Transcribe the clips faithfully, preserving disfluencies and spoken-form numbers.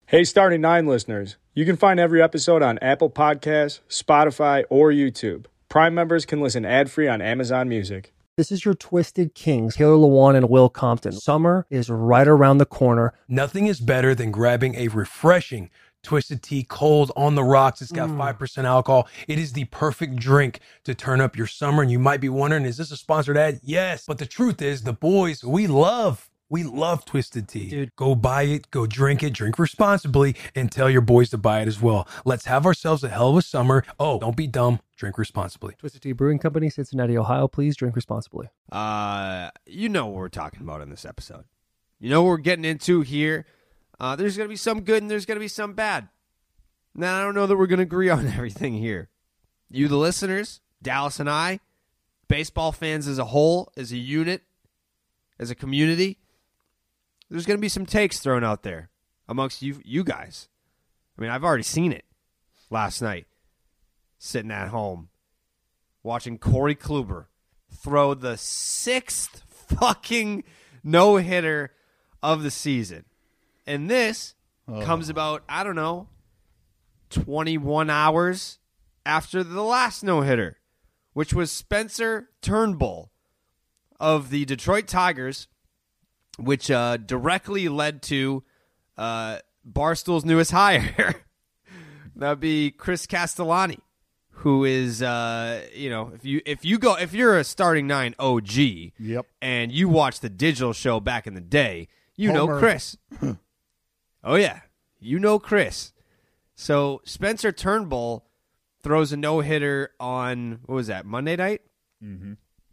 Hey, Starting Nine listeners, you can find every episode on Apple Podcasts, Spotify, or YouTube. Prime members can listen ad-free on Amazon Music. This is your Twisted Kings, Taylor Lewan and Will Compton. Summer is right around the corner. Nothing is better than grabbing a refreshing Twisted Tea cold on the rocks. It's got mm. five percent alcohol. It is the perfect drink to turn up your summer. And you might be wondering, is this a sponsored ad? Yes. But the truth is, the boys, we love We love Twisted Tea. Dude. Go buy it, go drink it, drink responsibly, and tell your boys to buy it as well. Let's have ourselves a hell of a summer. Oh, don't be dumb. Drink responsibly. Twisted Tea Brewing Company, Cincinnati, Ohio. Please drink responsibly. Uh, you know what we're talking about in this episode. You know what we're getting into here. Uh, there's going to be some good and there's going to be some bad. Now, I don't know that we're going to agree on everything here. You, the listeners, Dallas and I, baseball fans as a whole, as a unit, as a community, there's going to be some takes thrown out there amongst you you guys. I mean, I've already seen it last night, sitting at home, watching Corey Kluber throw the sixth fucking no-hitter of the season. And this oh. comes about, I don't know, twenty-one hours after the last no-hitter, which was Spencer Turnbull of the Detroit Tigers, which uh, directly led to uh, Barstool's newest hire. That'd be Chris Castellani, who is, uh, you know, if you if you go if you're a Starting Nine O G, yep, and you watched the digital show back in the day, you Homer. know Chris. Oh yeah, you know Chris. So Spencer Turnbull throws a no hitter on what was that Monday night? Mm-hmm.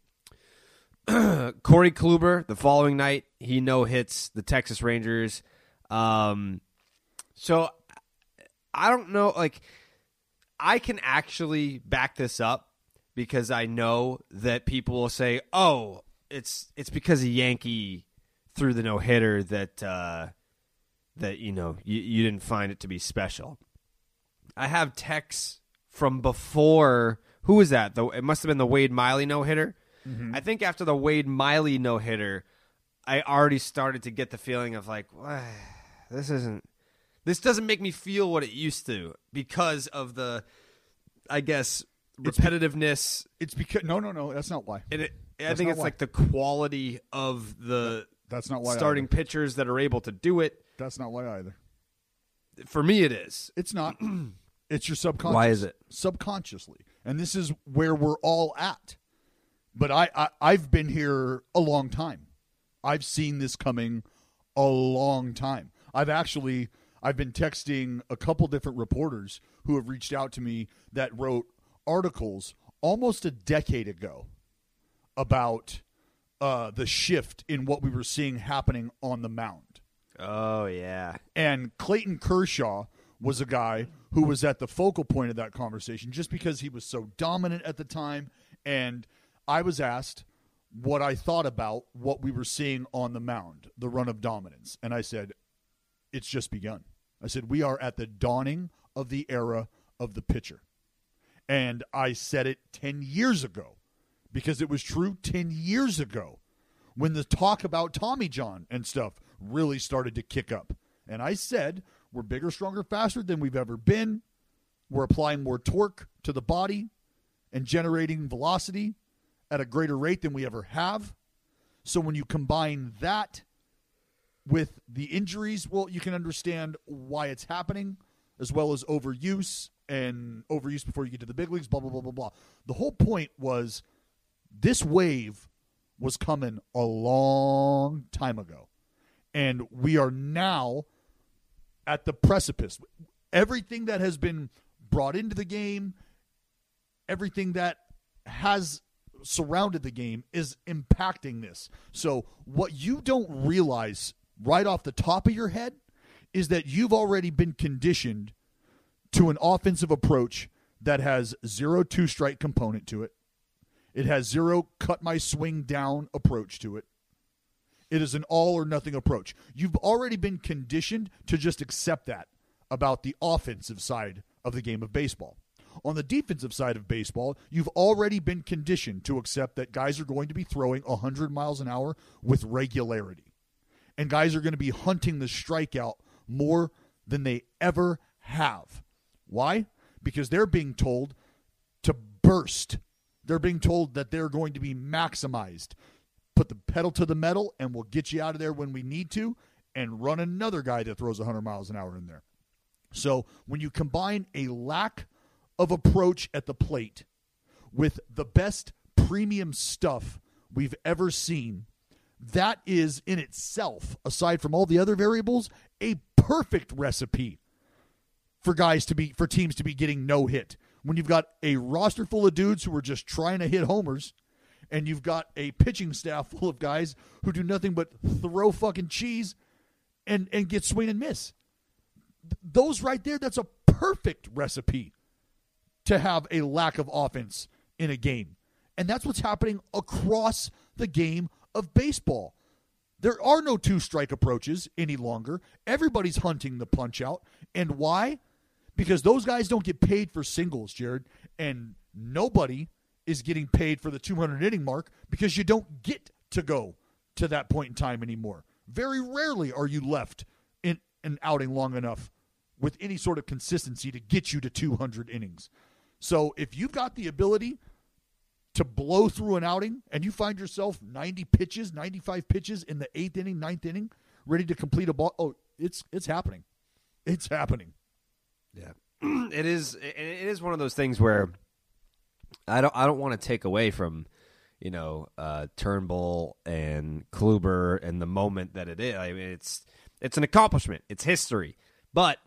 Corey Kluber, the following night, he no-hits the Texas Rangers. Um, so, I don't know, like, I can actually back this up because I know that people will say, oh, it's it's because a Yankee threw the no-hitter that, uh, that you know, you, you didn't find it to be special. I have texts from before, who was that? The, it must have been the Wade Miley no-hitter. Mm-hmm. I think after the Wade Miley no-hitter, I already started to get the feeling of like, well, this isn't, this doesn't make me feel what it used to because of the, I guess, repetitiveness. It's because no, no, no, that's not why. And it, I think it's why. Like the quality of the that's not why starting either. pitchers that are able to do it. That's not why either. For me, it is. It's not. It's your subconscious. Why is it? Subconsciously, and this is where we're all at. But I, I, I've been here a long time. I've seen this coming a long time. I've actually, I've been texting a couple different reporters who have reached out to me that wrote articles almost a decade ago about uh, the shift in what we were seeing happening on the mound. Oh, yeah. And Clayton Kershaw was a guy who was at the focal point of that conversation just because he was so dominant at the time. And I was asked what I thought about what we were seeing on the mound, the run of dominance. And I said, it's just begun. I said, we are at the dawning of the era of the pitcher. And I said it ten years ago because it was true ten years ago when the talk about Tommy John and stuff really started to kick up. And I said, we're bigger, stronger, faster than we've ever been. We're applying more torque to the body and generating velocity at a greater rate than we ever have. So when you combine that with the injuries, well, you can understand why it's happening, as well as overuse and overuse before you get to the big leagues, blah, blah, blah, blah, blah. The whole point was this wave was coming a long time ago. And we are now at the precipice. Everything that has been brought into the game, everything that has surrounded the game is impacting this. So what you don't realize right off the top of your head is that you've already been conditioned to an offensive approach that has zero two-strike component to it. It has zero cut my swing down approach to it. It is an all-or-nothing approach. You've already been conditioned to just accept that about the offensive side of the game of baseball. On the defensive side of baseball, you've already been conditioned to accept that guys are going to be throwing one hundred miles an hour with regularity. And guys are going to be hunting the strikeout more than they ever have. Why? Because they're being told to burst. They're being told that they're going to be maximized. Put the pedal to the metal, and we'll get you out of there when we need to, and run another guy that throws one hundred miles an hour in there. So when you combine a lack of approach at the plate with the best premium stuff we've ever seen, that is in itself, aside from all the other variables, a perfect recipe for guys to be, for teams to be getting no hit. When you've got a roster full of dudes who are just trying to hit homers, and you've got a pitching staff full of guys who do nothing but throw fucking cheese and, and get swing and miss. Those right there, that's a perfect recipe to have a lack of offense in a game. And that's what's happening across the game of baseball. There are no two-strike approaches any longer. Everybody's hunting the punch-out. And why? Because those guys don't get paid for singles, Jared. And nobody is getting paid for the two hundred inning mark because you don't get to go to that point in time anymore. Very rarely are you left in an outing long enough with any sort of consistency to get you to two hundred innings. So if you've got the ability to blow through an outing and you find yourself ninety pitches, ninety-five pitches in the eighth inning, ninth inning, ready to complete a ball, oh, it's it's happening. It's happening. Yeah. It is it is one of those things where I don't I don't want to take away from, you know, uh, Turnbull and Kluber and the moment that it is. I mean, it's it's an accomplishment. It's history. But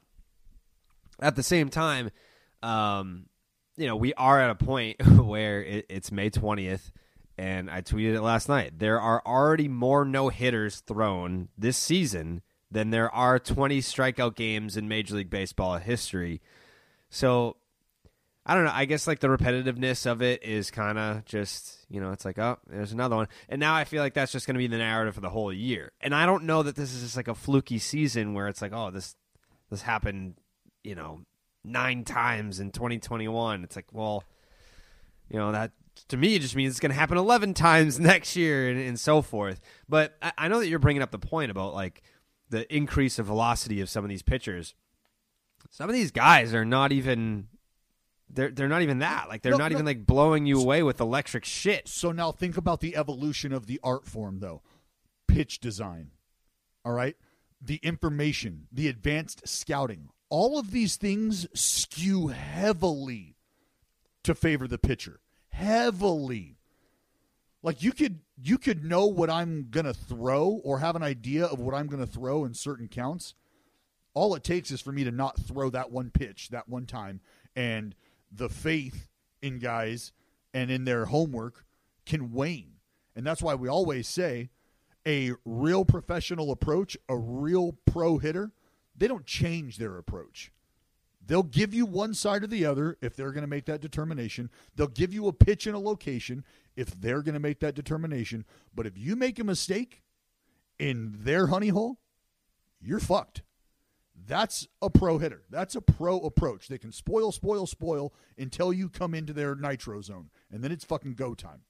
at the same time, um, you know, we are at a point where it, it's May twentieth, and I tweeted it last night. There are already more no-hitters thrown this season than there are twenty strikeout games in Major League Baseball history. So, I don't know. I guess, like, the repetitiveness of it is kind of just, you know, it's like, oh, there's another one. And now I feel like that's just going to be the narrative for the whole year. And I don't know that this is just like a fluky season where it's like, oh, this this happened, you know, nine times in twenty twenty-one. It's like, well, you know, that to me it just means it's going to happen eleven times next year and, and so forth. But I, I know that you're bringing up the point about, like, the increase of velocity of some of these pitchers. Some of these guys are not even they're they're not even that. Like, they're no, not no. even like blowing you away with electric shit. So now think about the evolution of the art form, though. Pitch design. All right? The information, the advanced scouting. All of these things skew heavily to favor the pitcher. Heavily. Like, you could you could know what I'm going to throw or have an idea of what I'm going to throw in certain counts. All it takes is for me to not throw that one pitch that one time, and the faith in guys and in their homework can wane. And that's why we always say a real professional approach, a real pro hitter, they don't change their approach. They'll give you one side or the other if they're going to make that determination. They'll give you a pitch in a location if they're going to make that determination. But if you make a mistake in their honey hole, you're fucked. That's a pro hitter. That's a pro approach. They can spoil, spoil, spoil until you come into their nitro zone, and then it's fucking go time.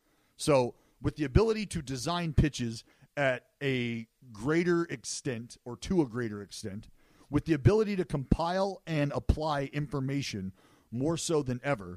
So with the ability to design pitches at a greater extent or to a greater extent, with the ability to compile and apply information more so than ever,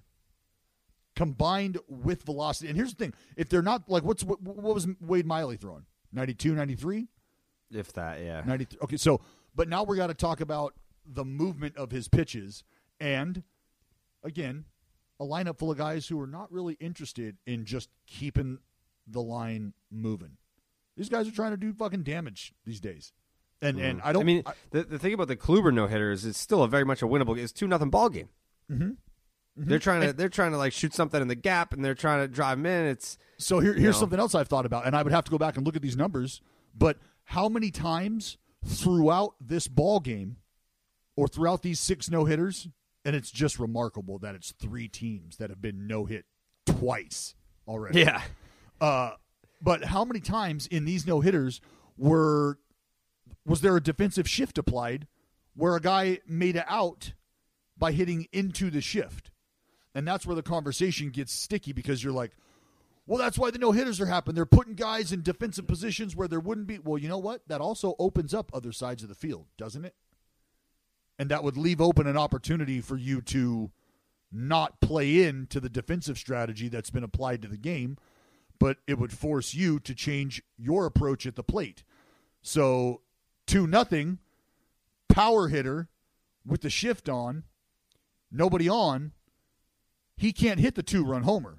combined with velocity. And here's the thing. If they're not, like, what's what, what was Wade Miley throwing? ninety-two, ninety-three? If that, yeah. ninety-three. Okay, so, but now we got to talk about the movement of his pitches and, again, a lineup full of guys who are not really interested in just keeping the line moving. These guys are trying to do fucking damage these days. And mm. and I don't. I mean, I, the the thing about the Kluber no hitter is it's still a very much a winnable. It's two nothing ball game. Mm-hmm. Mm-hmm. They're trying to and, they're trying to like shoot something in the gap, and they're trying to drive them in. It's so here, here's know. something else I've thought about, and I would have to go back and look at these numbers. But how many times throughout this ball game, or throughout these six no hitters, and it's just remarkable that it's three teams that have been no hit twice already. Yeah. Uh, but how many times in these no hitters were was there a defensive shift applied where a guy made it out by hitting into the shift? And that's where the conversation gets sticky, because you're like, well, that's why the no-hitters are happening. They're putting guys in defensive positions where there wouldn't be. Well, you know what? That also opens up other sides of the field, doesn't it? And that would leave open an opportunity for you to not play into the defensive strategy that's been applied to the game, but it would force you to change your approach at the plate. So two nothing, power hitter with the shift on, nobody on, he can't hit the two-run homer.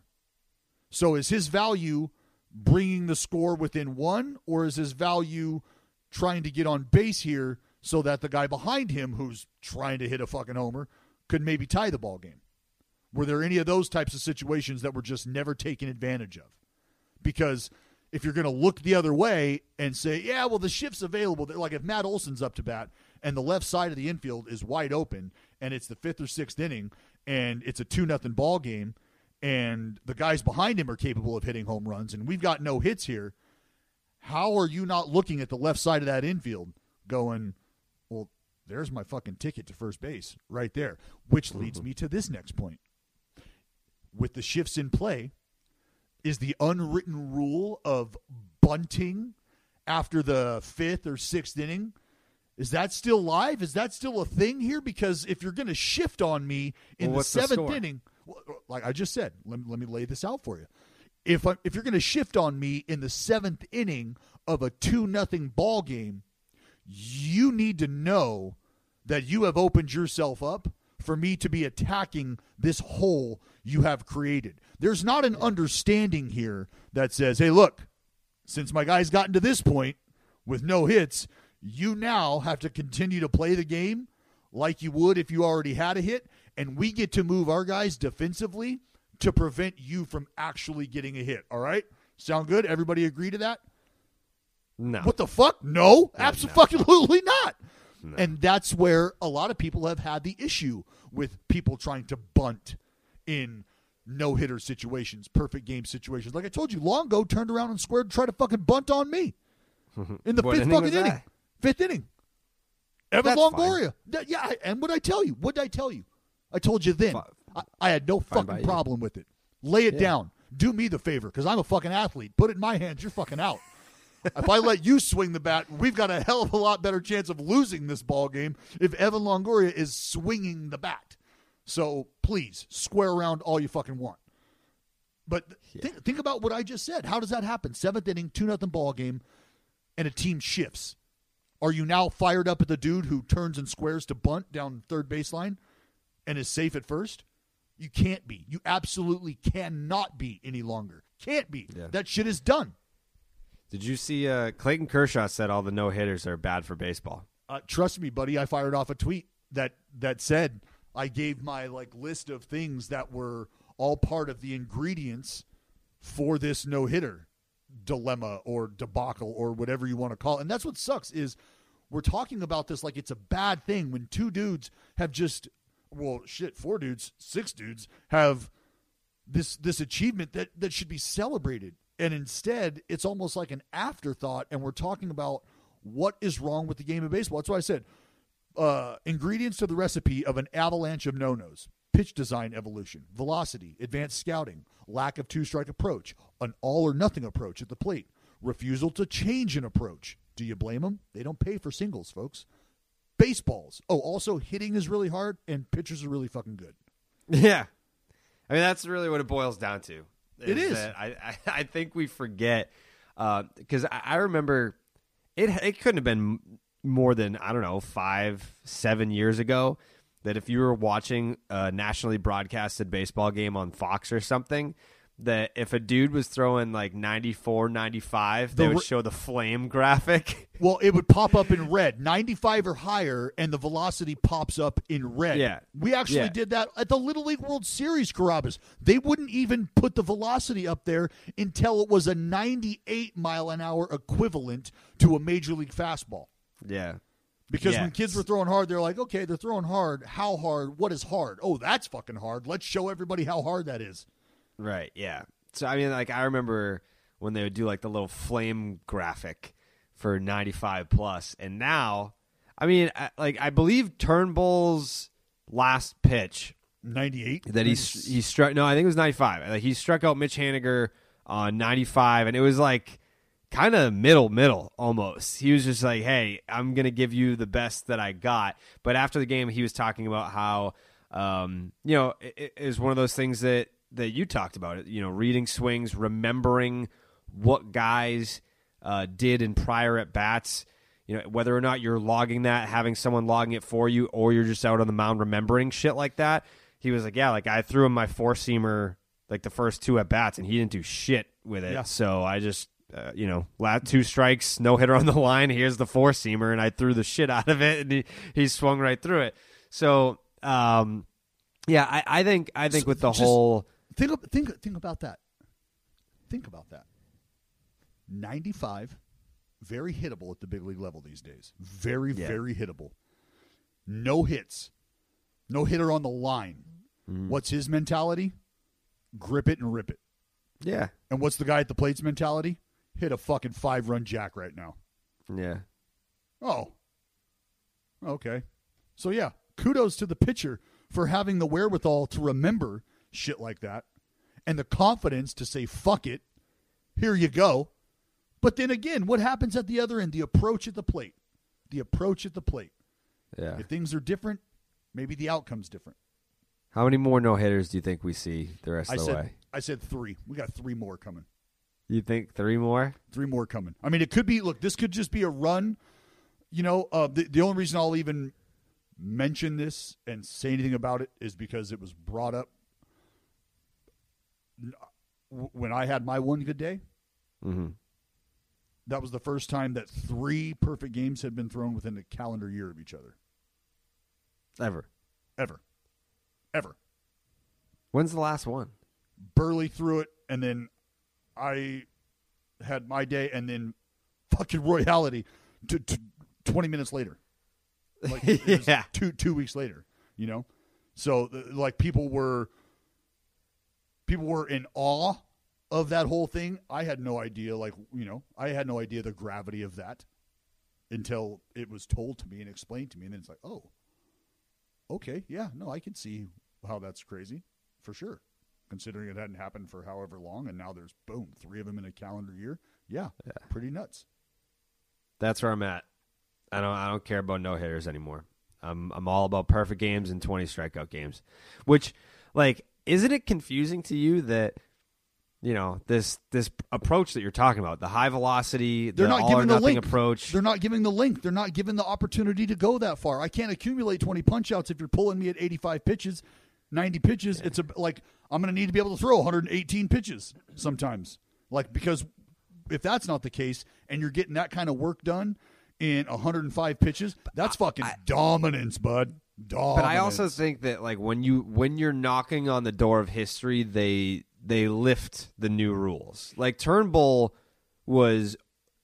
So is his value bringing the score within one, or is his value trying to get on base here so that the guy behind him who's trying to hit a fucking homer could maybe tie the ball game? Were there any of those types of situations that were just never taken advantage of? Because if you're going to look the other way and say, yeah, well, the shift's available, like if Matt Olson's up to bat and the left side of the infield is wide open and it's the fifth or sixth inning and it's a two nothing ball game and the guys behind him are capable of hitting home runs and we've got no hits here, how are you not looking at the left side of that infield going, well, there's my fucking ticket to first base right there, which leads me to this next point. With the shifts in play, is the unwritten rule of bunting after the fifth or sixth inning, is that still live? Is that still a thing here? Because if you're going to shift on me in well, the seventh the inning, like I just said, let me, let me lay this out for you. If I, if you're going to shift on me in the seventh inning of a two nothing ball game, you need to know that you have opened yourself up for me to be attacking this hole you have created. There's not an understanding here that says, hey, look, since my guy's gotten to this point with no hits, you now have to continue to play the game like you would if you already had a hit, and we get to move our guys defensively to prevent you from actually getting a hit. All right? Sound good? Everybody agree to that? No. What the fuck? No, Yeah, absolutely no. not. No. And that's where a lot of people have had the issue with people trying to bunt in no-hitter situations, perfect game situations. Like I told you, Longo turned around and squared to try to fucking bunt on me in the What fifth inning fucking was inning. that? Fifth inning. Evan That's Longoria. That- yeah, I- and what did I tell you? What did I tell you? I told you then. Fi- I, I had no Fine by fucking you. problem with it. Lay it Yeah. down. Do me the favor, because I'm a fucking athlete. Put it in my hands. You're fucking out. If I let you swing the bat, we've got a hell of a lot better chance of losing this ball game if Evan Longoria is swinging the bat. So please, square around all you fucking want. But Yeah. think, think about what I just said. How does that happen? Seventh inning, two nothing ball game, and a team shifts. Are you now fired up at the dude who turns and squares to bunt down third baseline and is safe at first? You can't be. You absolutely cannot be any longer. Can't be. Yeah. That shit is done. Did you see uh, Clayton Kershaw said all the no-hitters are bad for baseball? Uh, trust me, buddy. I fired off a tweet that that said I gave my like list of things that were all part of the ingredients for this no hitter dilemma or debacle or whatever you want to call it. And that's what sucks is we're talking about this like it's a bad thing when two dudes have just well shit four dudes six dudes have this this achievement that that should be celebrated. And instead, it's almost like an afterthought, and we're talking about what is wrong with the game of baseball. That's why I said uh, ingredients to the recipe of an avalanche of no-nos. Pitch design evolution, velocity, advanced scouting, lack of two-strike approach, an all-or-nothing approach at the plate, refusal to change an approach. Do you blame them? They don't pay for singles, folks. Baseballs. Oh, also hitting is really hard, and pitchers are really fucking good. Yeah. I mean, that's really what it boils down to. It is. that I, I, I think we forget because I, I remember it. It couldn't have been more than I don't know five, seven years ago that if you were watching a nationally broadcasted baseball game on Fox or something, that if a dude was throwing like ninety-four, ninety-five, they The would re- show the flame graphic. Well, it would pop up in red, ninety-five or higher, and the velocity pops up in red. Yeah. We actually Yeah. did that at the Little League World Series, Carabas. They wouldn't even put the velocity up there until it was a ninety-eight mile an hour equivalent to a Major League fastball. Yeah. Because Yeah. when kids were throwing hard, they're like, okay, they're throwing hard. How hard? What is hard? Oh, that's fucking hard. Let's show everybody how hard that is. Right, yeah. So, I mean, like, I remember when they would do, like, the little flame graphic for ninety-five plus, and now, I mean, I, like, I believe Turnbull's last pitch ninety-eight? that he, he struck, no, I think it was ninety-five. Like, he struck out Mitch Haniger on ninety-five, and it was like, kind of middle, middle almost. He was just like, hey, I'm going to give you the best that I got. But after the game, he was talking about how, um, you know, it, it was one of those things that, that you talked about, you know, reading swings, remembering what guys uh, did in prior at bats, you know, whether or not you're logging that, having someone logging it for you, or you're just out on the mound remembering shit like that. He was like, yeah, like I threw him my four-seamer like the first two at bats, and he didn't do shit with it. Yeah. So I just, uh, you know, last two strikes, no hitter on the line. Here's the four-seamer, and I threw the shit out of it, and he, he swung right through it. So, um, yeah, I, I think I think So with the just whole think think think about that. Think about that. ninety-five, very hittable at the big league level these days. Very Yeah. very hittable. No hits, no hitter on the line. Mm. What's his mentality? Grip it and rip it. yeah, And what's the guy at the plate's mentality? Hit a fucking five-run jack right now. yeah, Oh. Okay. So, yeah, kudos to the pitcher for having the wherewithal to remember shit like that and the confidence to say, fuck it, here you go. But then again, what happens at the other end? The approach at the plate. The approach at the plate. yeah. If things are different, maybe the outcome's different. How many more no hitters do you think we see the rest I of the said, way? I said three. We got three more coming. You think three more? Three more coming. I mean, it could be, look, this could just be a run. You know, uh, the, the only reason I'll even mention this and say anything about it is because it was brought up when I had my one good day. Mm-hmm. That was the first time that three perfect games had been thrown within a calendar year of each other. Ever. Ever. Ever. When's the last one? Burley threw it, and then I had my day, and then fucking Royalty to, to twenty minutes later. Like it was Yeah. two two weeks later, you know? So like people were people were in awe of that whole thing. I had no idea, like, you know, I had no idea the gravity of that until it was told to me and explained to me, and then it's like, oh, okay, yeah, no, I can see how that's crazy, for sure. Considering it hadn't happened for however long, and now there's, boom, three of them in a calendar year. Yeah, Yeah. pretty nuts. That's where I'm at. I don't I don't care about no hitters anymore. I'm I'm all about perfect games and twenty strikeout games. Which, like, isn't it confusing to you that, you know, this this approach that you're talking about, the high velocity, They're the not all or giving the nothing length. approach? They're not giving the length. They're not giving the opportunity to go that far. I can't accumulate twenty punch-outs if you're pulling me at eighty-five pitches, ninety pitches. It's a, like I'm going to need to be able to throw one hundred eighteen pitches sometimes. Like, because if that's not the case and you're getting that kind of work done in one hundred five pitches, that's fucking I- dominance, bud. Dominance. But I also think that, like, when you when you're knocking on the door of history, they they lift the new rules. Like, Turnbull was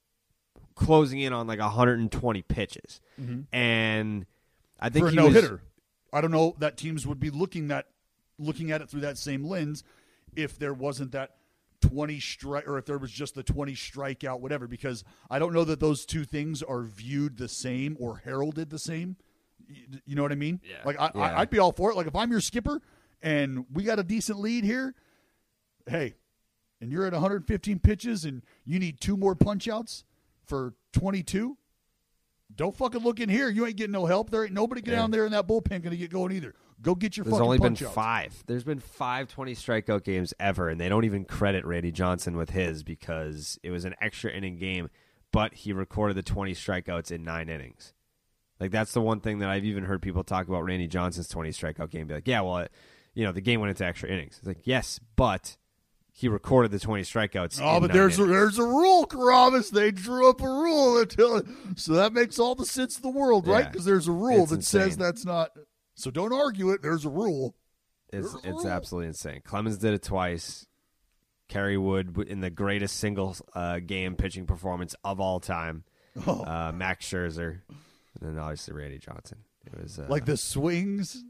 closing in on like one hundred twenty pitches, Mhm. and I think for a he no was, hitter. I don't know that teams would be looking that looking at it through that same lens if there wasn't that twenty strike, or if there was just the twenty strikeout, whatever. Because I don't know that those two things are viewed the same or heralded the same. You, you know what I mean? Yeah. Like I, Yeah. I, I'd be all for it. Like if I'm your skipper and we got a decent lead here, hey, and you're at one hundred fifteen pitches and you need two more punch outs for twenty-two. Don't fucking look in here. You ain't getting no help. There ain't nobody Yeah. down there in that bullpen going to get going either. Go get your There's fucking only been punch outs. five. There's been five twenty strikeout games ever, and they don't even credit Randy Johnson with his because it was an extra inning game, but he recorded the twenty strikeouts in nine innings. Like, that's the one thing that I've even heard people talk about Randy Johnson's twenty strikeout game. Be like, yeah, well, it, you know, the game went into extra innings. It's like, yes, but he recorded the twenty strikeouts. Oh, in but nine there's a, innings. there's a rule, Karavis. They drew up a rule. that tell- So that makes all the sense in the world, right? Yeah. Because there's a rule It's that says insane. that's not. So don't argue it. There's a rule. It's There's a it's rule. absolutely insane. Clemens did it twice. Kerry Wood w- in the greatest single uh, game pitching performance of all time. Oh. Uh, Max Scherzer, and then obviously Randy Johnson. It was uh, Like the swings,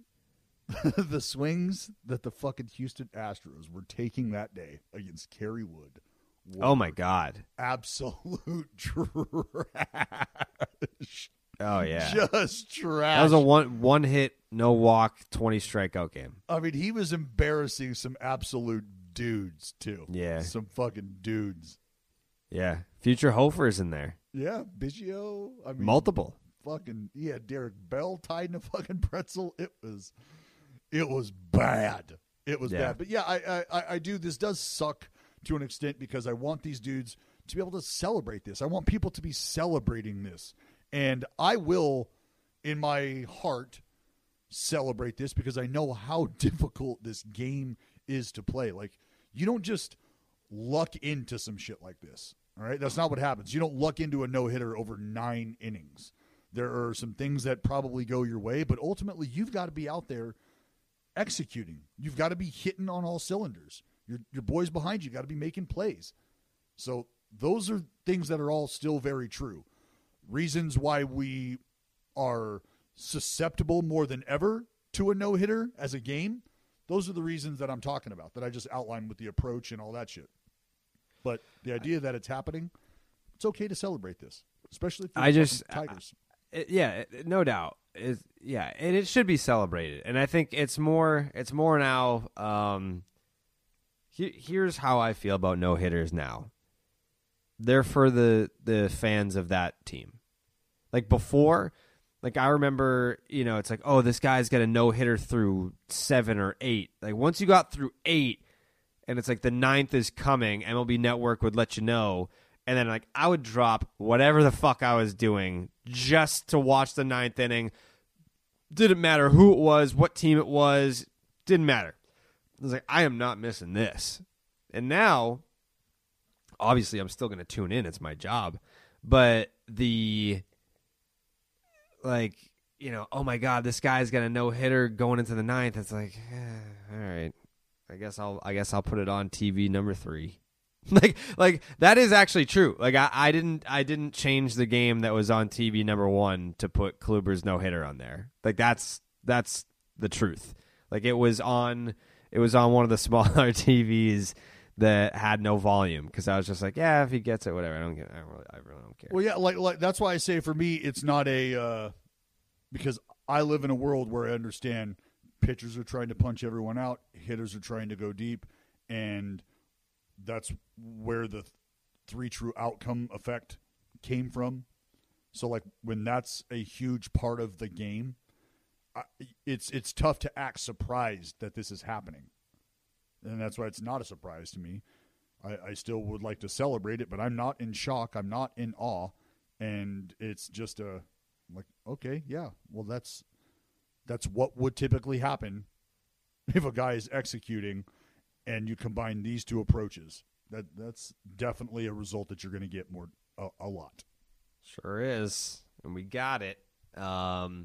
the swings that the fucking Houston Astros were taking that day against Kerry Wood. were oh my god, Absolute trash. oh yeah, Just trash. that was a one one hit, no walk, twenty strikeout game. I mean, he was embarrassing some absolute dudes too. Yeah. Some fucking dudes. Yeah. Future Hofers in there. Yeah, Biggio. I mean, Multiple. Fucking yeah, Derek Bell tied in a fucking pretzel. It was, it was bad. It was Yeah. bad. But yeah, I, I I do. This does suck to an extent because I want these dudes to be able to celebrate this. I want people to be celebrating this, and I will, in my heart, celebrate this because I know how difficult this game is to play. Like, you don't just luck into some shit like this. All right, that's not what happens. You don't luck into a no-hitter over nine innings. There are some things that probably go your way, but ultimately you've got to be out there executing. You've got to be hitting on all cylinders. Your your boys behind you got to be making plays. So those are things that are all still very true. Reasons why we are susceptible more than ever to a no-hitter as a game, those are the reasons that I'm talking about, that I just outlined with the approach and all that shit. But the idea that it's happening, it's okay to celebrate this, especially if you're I just Tigers. It, yeah, it, no doubt. It's, yeah, and it should be celebrated. And I think it's more it's more now um he, here's how I feel about no-hitters now. They're for the the fans of that team. Like before, like I remember, you know, it's like, "Oh, this guy's got a no-hitter through seven or eight." Like once you got through eight and it's like the ninth is coming, M L B Network would let you know. And then, like, I would drop whatever the fuck I was doing just to watch the ninth inning. Didn't matter who it was, what team it was. Didn't matter. I was like, I am not missing this. And now, obviously, I'm still going to tune in. It's my job. But the, like, you know, oh, my God, this guy's got a no-hitter going into the ninth. It's like, eh, all right. I guess I'll I guess I'll put it on T V number three. Like, like that is actually true. Like, I, I didn't, I didn't change the game that was on T V number one to put Kluber's no hitter on there. Like, that's that's the truth. Like, it was on, it was on one of the smaller T Vs that had no volume because I was just like, yeah, if he gets it, whatever. I don't get, I don't really, I really don't care. Well, yeah, like, like that's why I say for me, it's not a uh, because I live in a world where I understand pitchers are trying to punch everyone out, hitters are trying to go deep, and that's where the three true outcome effect came from. So, like, when that's a huge part of the game, I, it's it's tough to act surprised that this is happening. And that's why it's not a surprise to me. I, I still would like to celebrate it, but I'm not in shock. I'm not in awe. And it's just a, like, okay, yeah, well, that's that's what would typically happen if a guy is executing and you combine these two approaches. That that's definitely a result that you're going to get more a, a lot. Sure is, and we got it. Um,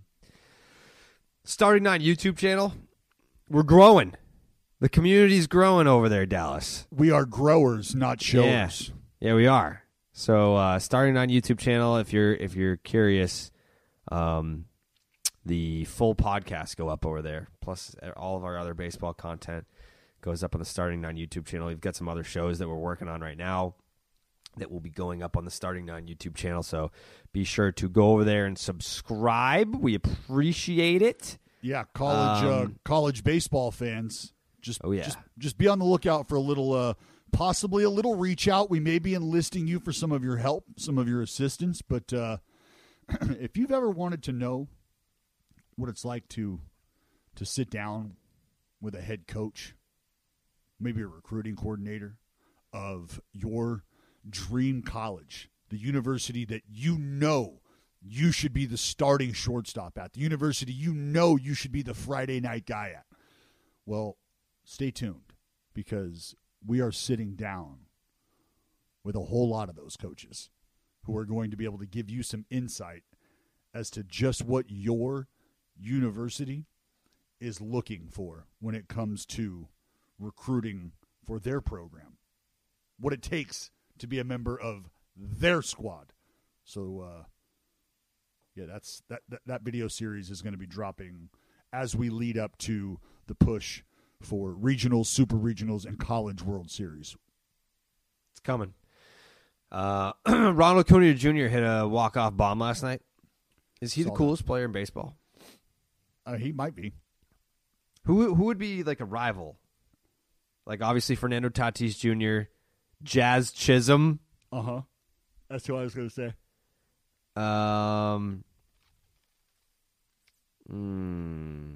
Starting Nine YouTube channel, we're growing. The community's growing over there, Dallas. We are growers, not showers. Yeah, yeah we are. So, uh, Starting Nine YouTube channel. If you're if you're curious, um, the full podcasts go up over there. Plus, all of our other baseball content goes up on the Starting Nine YouTube channel. We've got some other shows that we're working on right now that will be going up on the Starting Nine YouTube channel. So be sure to go over there and subscribe. We appreciate it. Yeah, college um, uh, college baseball fans, just oh yeah, just just be on the lookout for a little, uh, possibly a little reach out. We may be enlisting you for some of your help, some of your assistance. But uh, if you've ever wanted to know what it's like to to sit down with a head coach, maybe a recruiting coordinator of your dream college, the university that you know you should be the starting shortstop at, the university you know you should be the Friday night guy at, well, stay tuned because we are sitting down with a whole lot of those coaches who are going to be able to give you some insight as to just what your university is looking for when it comes to recruiting for their program, what it takes to be a member of their squad. So, uh, yeah, that's that, that that video series is going to be dropping as we lead up to the push for regionals, super regionals, and college World Series. It's coming. Uh, Ronald Acuna Junior hit a walk-off bomb last night. Is he Saw the coolest that. player in baseball? Uh, he might be. Who who would be like a rival? Like obviously Fernando Tatis Junior, Jazz Chisholm. Uh huh. That's what I was going to say. Um. Hmm.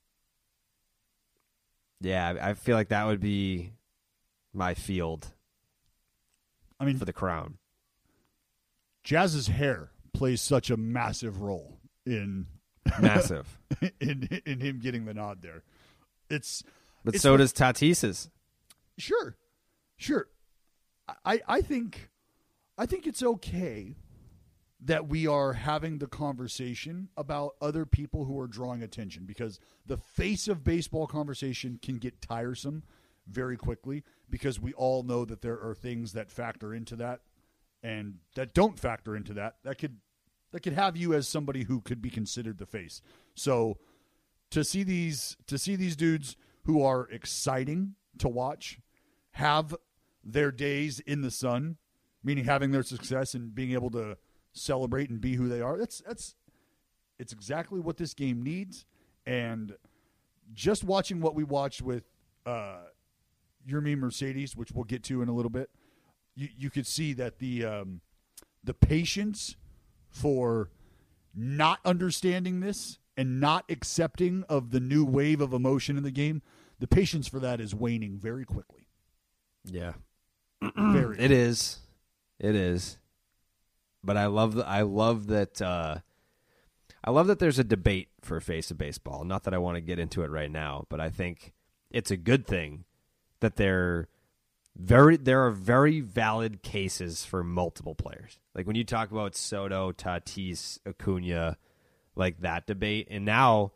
Yeah, I I feel like that would be my field I mean, for the crown. Jazz's hair plays such a massive role in Massive. in in him getting the nod there. It's But it's so like- does Tatis's. Sure, sure. I I think I think it's okay that we are having the conversation about other people who are drawing attention, because the face of baseball conversation can get tiresome very quickly, because we all know that there are things that factor into that and that don't factor into that. That could that could have you as somebody who could be considered the face. So to see these to see these dudes who are exciting to watch have their days in the sun, meaning having their success and being able to celebrate and be who they are. That's that's it's exactly what this game needs. And just watching what we watched with uh, Yermin Mercedes, which we'll get to in a little bit, you you could see that the um, the patience for not understanding this and not accepting of the new wave of emotion in the game, the patience for that is waning very quickly. Yeah. Very. It is. It is. But I love the, I love that uh, I love that there's a debate for face of baseball. Not that I want to get into it right now, but I think it's a good thing that there very there are very valid cases for multiple players. Like when you talk about Soto, Tatis, Acuna, like that debate, and now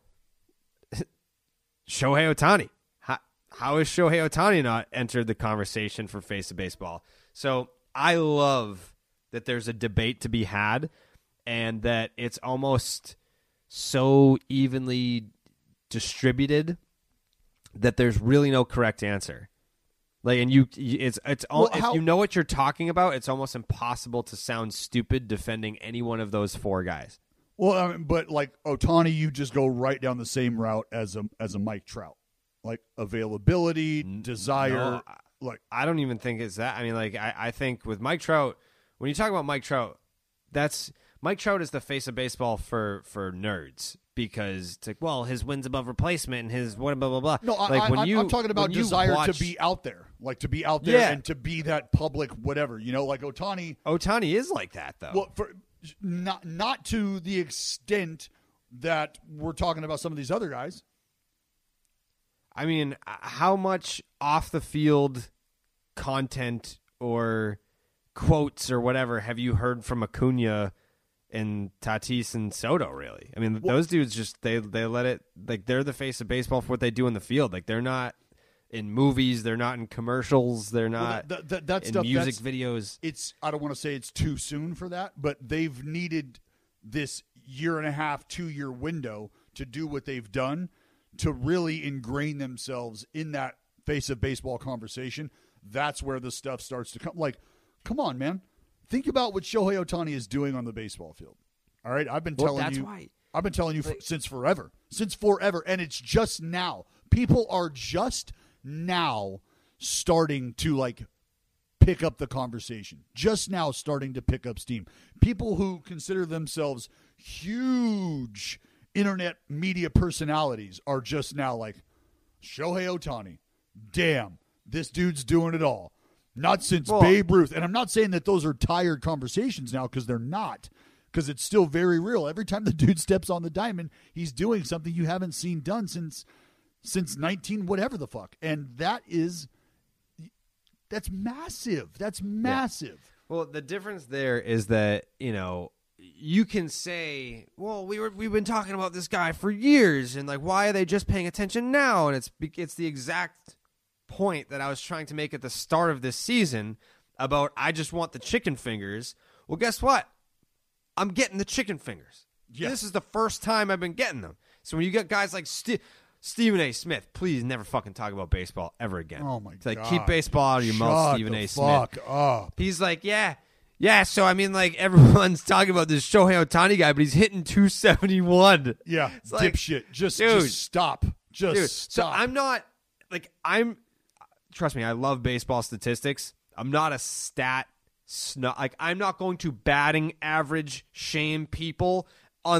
Shohei Ohtani. How, how is Shohei Ohtani not entered the conversation for face of baseball? So I love that there's a debate to be had, and that it's almost so evenly distributed that there's really no correct answer. Like, and you, it's it's all, Well, how- if you know what you're talking about, it's almost impossible to sound stupid defending any one of those four guys. Well, I mean, but like Ohtani, you just go right down the same route as a as a Mike Trout, like availability, desire. No, like I don't even think it's that. I mean, like, I, I think with Mike Trout, when you talk about Mike Trout, that's Mike Trout is the face of baseball for, for nerds, because it's like, well, his wins above replacement and his what blah blah blah. no, I, like I, when I'm, you, I'm talking about when you desire watch- to be out there, like to be out there Yeah. and to be that public whatever. You know, like Ohtani. Ohtani is like that though. Well, for not not to the extent that we're talking about some of these other guys. I mean, how much off the field content or quotes or whatever have you heard from Acuna and Tatis and Soto, really? I mean, Well- those dudes just, they, they let it, like, they're the face of baseball for what they do in the field. Like, they're not in movies, they're not in commercials, they're Well, not that, that, that in stuff, music that's- videos. It's I don't want to say it's too soon for that, but they've needed this year and a half, two year window to do what they've done to really ingrain themselves in that face of baseball conversation. That's where the stuff starts to come. Like, come on, man. Think about what Shohei Ohtani is doing on the baseball field. All right, I've been Well, telling that's you. why- I've been telling you f- since forever, since forever, and it's just now. People are just now starting to like pick up the conversation. Just now starting to pick up steam. People who consider themselves huge internet media personalities are just now like, Shohei Ohtani. Damn, this dude's doing it all. Not since Well- Babe Ruth. And I'm not saying that those are tired conversations now, because they're not. Because it's still very real. Every time the dude steps on the diamond, he's doing something you haven't seen done since since nineteen whatever the fuck. And that is that's massive. That's massive. Well, the difference there is that, you know, you can say, well, we were we've been talking about this guy for years, and like, why are they just paying attention now? And it's it's the exact point that I was trying to make at the start of this season about I just want the chicken fingers. Well, guess what? I'm getting the chicken fingers. Yeah. This is the first time I've been getting them. So when you get guys like St- Stephen A. Smith, please never fucking talk about baseball ever again. Oh my it's like, God. keep baseball out of your Shut mouth, Stephen the A. Smith. fuck up. He's like, yeah, yeah. So I mean, like, everyone's talking about this Shohei Ohtani guy, but he's hitting two seventy-one. Yeah, It's like, dipshit. Just, dude. just stop. Just Dude, so stop. I'm not like I'm. Trust me, I love baseball statistics. I'm not a stat snu- like I'm not going to batting average shame people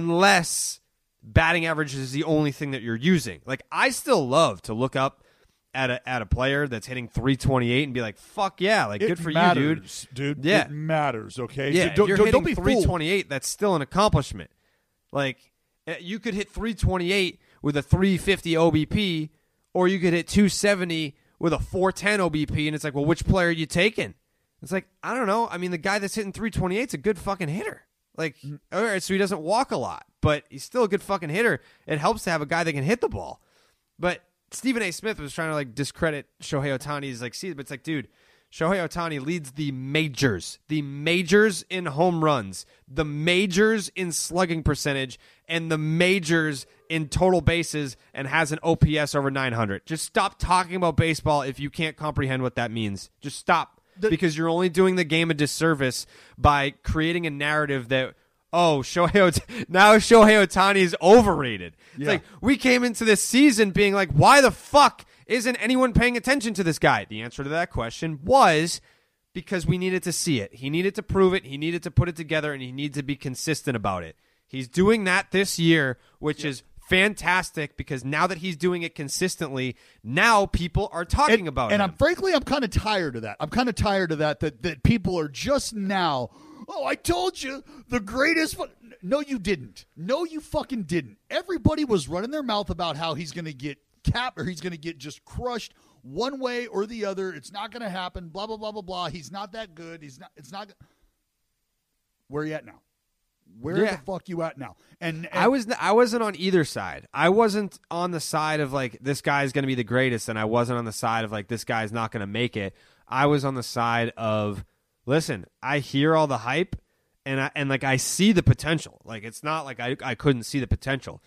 unless batting average is the only thing that you're using. Like I still love to look up at a at a player that's hitting three twenty-eight and be like, "Fuck yeah, like It good for matters, you, dude." dude. Yeah. It matters, okay? Yeah, don't, if you're don't, hitting don't be three fooled. twenty-eight, that's still an accomplishment. Like eh, you could hit three twenty-eight with a three fifty O B P, or you could hit two seventy with a four ten O B P, and it's like, well, which player are you taking? It's like, I don't know. I mean, the guy that's hitting three twenty-eight is a good fucking hitter. Like, all right, so he doesn't walk a lot, but he's still a good fucking hitter. It helps to have a guy that can hit the ball. But Stephen A. Smith was trying to like discredit Shohei Ohtani's like season, but it's like, dude, Shohei Ohtani leads the majors, the majors in home runs, the majors in slugging percentage, and the majors in total bases, and has an O P S over nine hundred. Just stop talking about baseball if you can't comprehend what that means. Just stop. The, because you're only doing the game a disservice by creating a narrative that, oh, Shohei Ot- now Shohei Ohtani is overrated. It's Yeah. like we came into this season being like, why the fuck isn't anyone paying attention to this guy? The answer to that question was because we needed to see it. He needed to prove it. He needed to put it together, and he needed to be consistent about it. He's doing that this year, which yeah. is fantastic because now that he's doing it consistently, now people are talking and, about and him. And I'm frankly, I'm kind of tired of that. I'm kind of tired of that, that, that people are just now, oh, I told you, the greatest. Fu-. No, you didn't. No, you fucking didn't. Everybody was running their mouth about how he's going to get capped or he's going to get just crushed one way or the other. It's not going to happen, blah, blah, blah, blah, blah. He's not that good. He's not. It's not. Where are you at now? Where yeah. the fuck you at now? And, and I was I wasn't on either side. I wasn't on the side of like this guy's going to be the greatest, and I wasn't on the side of like this guy's not going to make it. I was on the side of listen. I hear all the hype, and I and like I see the potential. Like it's not like I I couldn't see the potential.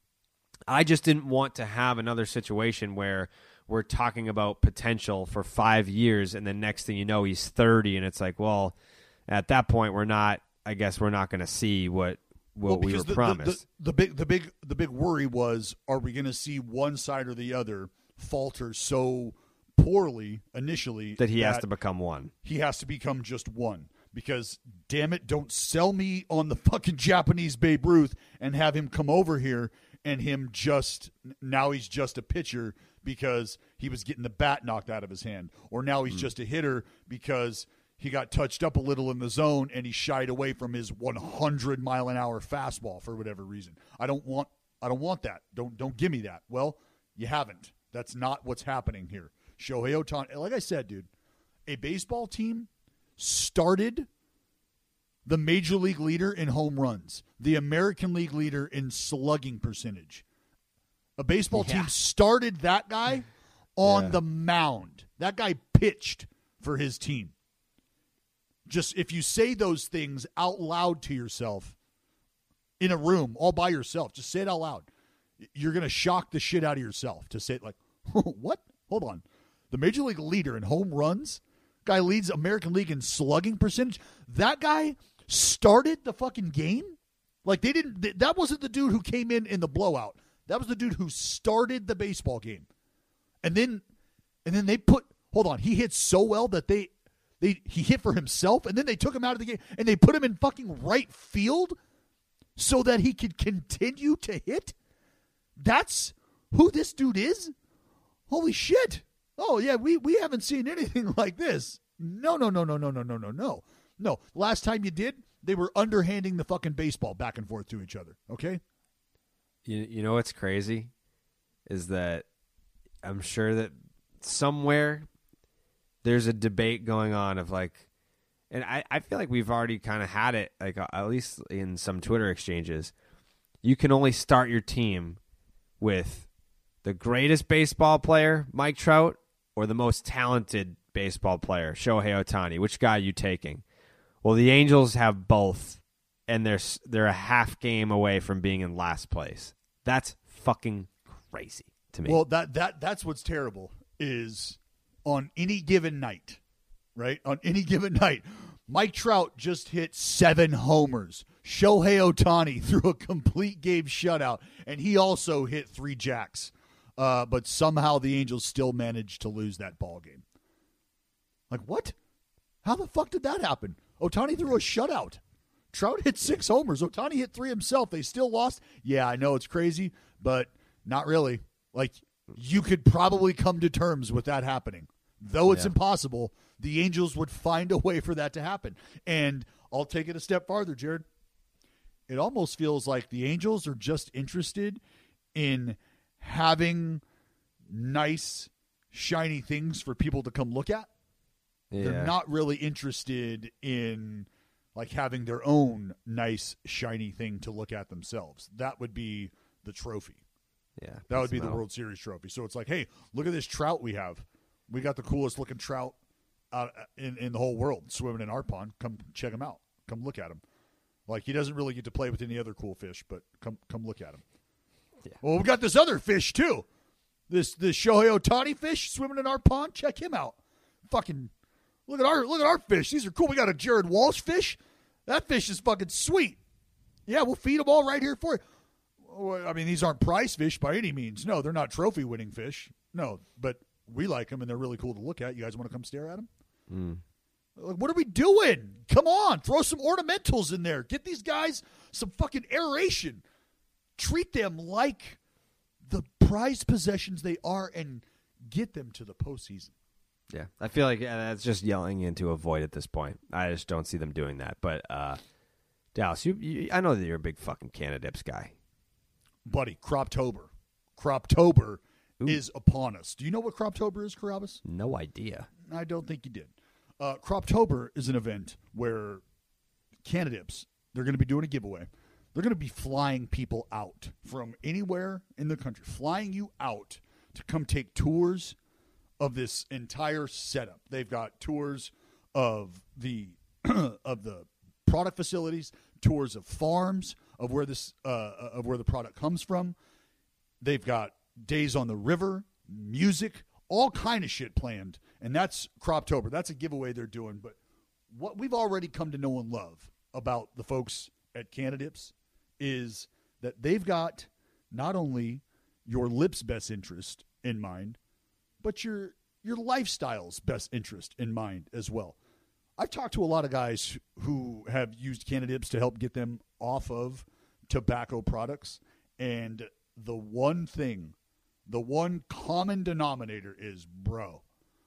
I just didn't want to have another situation where we're talking about potential for five years, and then next thing you know, he's thirty, and it's like, well, at that point, we're not. I guess we're not going to see what what well, we were the, promised. The, the, the big the big the big worry was, are we going to see one side or the other falter so poorly initially that he that has to become one. He has to become just one. Because damn it, don't sell me on the fucking Japanese Babe Ruth and have him come over here and him just now he's just a pitcher because he was getting the bat knocked out of his hand, or now he's mm. just a hitter because he got touched up a little in the zone and he shied away from his one hundred mile an hour fastball for whatever reason. I don't want I don't want that. Don't don't give me that. Well, you haven't. That's not what's happening here. Shohei Ohtani, like I said, dude, a baseball team started the major league leader in home runs, the American League leader in slugging percentage. A baseball yeah. team started that guy on yeah. the mound. That guy pitched for his team. Just if you say those things out loud to yourself in a room all by yourself, just say it out loud. You're going to shock the shit out of yourself to say it like, what? Hold on. The major league leader in home runs, guy leads American League in slugging percentage. That guy started the fucking game? Like they didn't, that wasn't the dude who came in in the blowout. That was the dude who started the baseball game. And then, and then they put, hold on, he hit so well that they, They, he hit for himself, and then they took him out of the game, and they put him in fucking right field so that he could continue to hit? That's who this dude is? Holy shit. Oh, yeah, we, we haven't seen anything like this. No, no, no, no, no, no, no, no, no. No, last time you did, they were underhanding the fucking baseball back and forth to each other, okay? You, you know what's crazy is that I'm sure that somewhere – there's a debate going on of like, and I, I feel like we've already kind of had it, like uh, at least in some Twitter exchanges. You can only start your team with the greatest baseball player, Mike Trout, or the most talented baseball player, Shohei Ohtani. Which guy are you taking? Well, the Angels have both, and they're they're a half game away from being in last place. That's fucking crazy to me. Well, that that that's what's terrible is. On any given night, right? On any given night, Mike Trout just hit seven homers. Shohei Ohtani threw a complete game shutout, and he also hit three jacks. Uh, but somehow the Angels still managed to lose that ball game. Like, what? How the fuck did that happen? Ohtani threw a shutout. Trout hit six homers. Ohtani hit three himself. They still lost. Yeah, I know it's crazy, but not really. Like, you could probably come to terms with that happening. Though it's Yeah. impossible, the Angels would find a way for that to happen. And I'll take it a step farther, Jared. It almost feels like the Angels are just interested in having nice, shiny things for people to come look at. Yeah. They're not really interested in like having their own nice, shiny thing to look at themselves. That would be the trophy. Yeah. That would be the Metal. World Series trophy. So it's like, hey, look at this trout we have. We got the coolest looking trout out in, in the whole world swimming in our pond. Come check him out. Come look at him. Like, he doesn't really get to play with any other cool fish, but come come look at him. Yeah. Well, we got this other fish too. This this Shohei Ohtani fish swimming in our pond. Check him out. Fucking look at our look at our fish. These are cool. We got a Jared Walsh fish. That fish is fucking sweet. Yeah, we'll feed them all right here for you. Well, I mean, these aren't prize fish by any means. No, they're not trophy winning fish. No, but we like them and they're really cool to look at. You guys want to come stare at them? Mm. Like, what are we doing? Come on, throw some ornamentals in there. Get these guys some fucking aeration. Treat them like the prized possessions they are and get them to the postseason. Yeah, I feel like uh, that's just yelling into a void at this point. I just don't see them doing that. But uh, Dallas, you, you, I know that you're a big fucking Canadips guy. Buddy, Croptober. Croptober is upon us. Do you know what Croptober is, Carabas? No idea. I don't think you did. Uh, Croptober is an event where Canadips, they're going to be doing a giveaway. They're going to be flying people out from anywhere in the country, flying you out to come take tours of this entire setup. They've got tours of the of the product facilities, tours of farms, of where this uh, of where the product comes from. They've got days on the river, music, all kind of shit planned, and that's Croptober. That's a giveaway they're doing. But what we've already come to know and love about the folks at Canadips is that they've got not only your lips' best interest in mind, but your your lifestyle's best interest in mind as well. I've talked to a lot of guys who have used Canadips to help get them off of tobacco products, and the one thing, the one common denominator is, bro,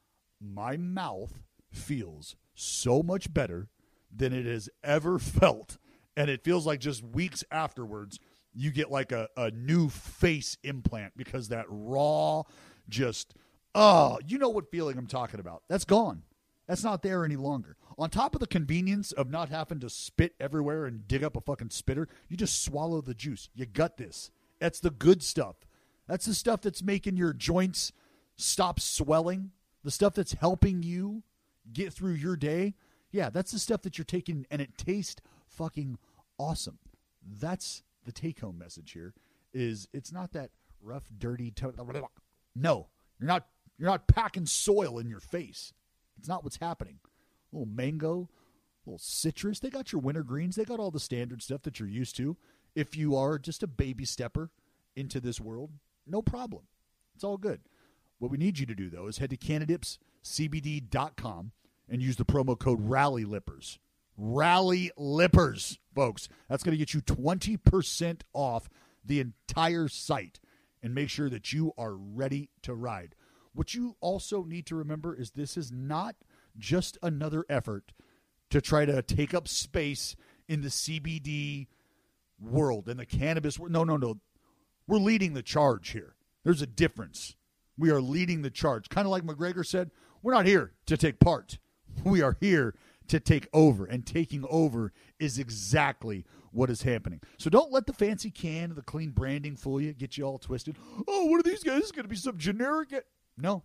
my mouth feels so much better than it has ever felt, and it feels like just weeks afterwards you get like a, a new face implant because that raw just, oh, you know what feeling I'm talking about. That's gone. That's not there any longer. On top of the convenience of not having to spit everywhere and dig up a fucking spitter, you just swallow the juice. You gut this. That's the good stuff. That's the stuff that's making your joints stop swelling, the stuff that's helping you get through your day. Yeah, that's the stuff that you're taking, and it tastes fucking awesome. That's the take-home message here, is it's not that rough, dirty... To- no, you're not, you're not packing soil in your face. It's not what's happening. A little mango, a little citrus. They got your wintergreens. They got all the standard stuff that you're used to. If you are just a baby stepper into this world, no problem. It's all good. What we need you to do, though, is head to Canadips C B D dot com and use the promo code RALLYLIPPERS. Rally Lippers, folks. That's going to get you twenty percent off the entire site, and make sure that you are ready to ride. What you also need to remember is this is not just another effort to try to take up space in the C B D world, in the cannabis world. No, no, no. We're leading the charge here. There's a difference. We are leading the charge. Kind of like McGregor said, we're not here to take part. We are here to take over, and taking over is exactly what is happening. So don't let the fancy can, the clean branding fool you, get you all twisted. Oh, what are these guys? This is going to be some generic... No.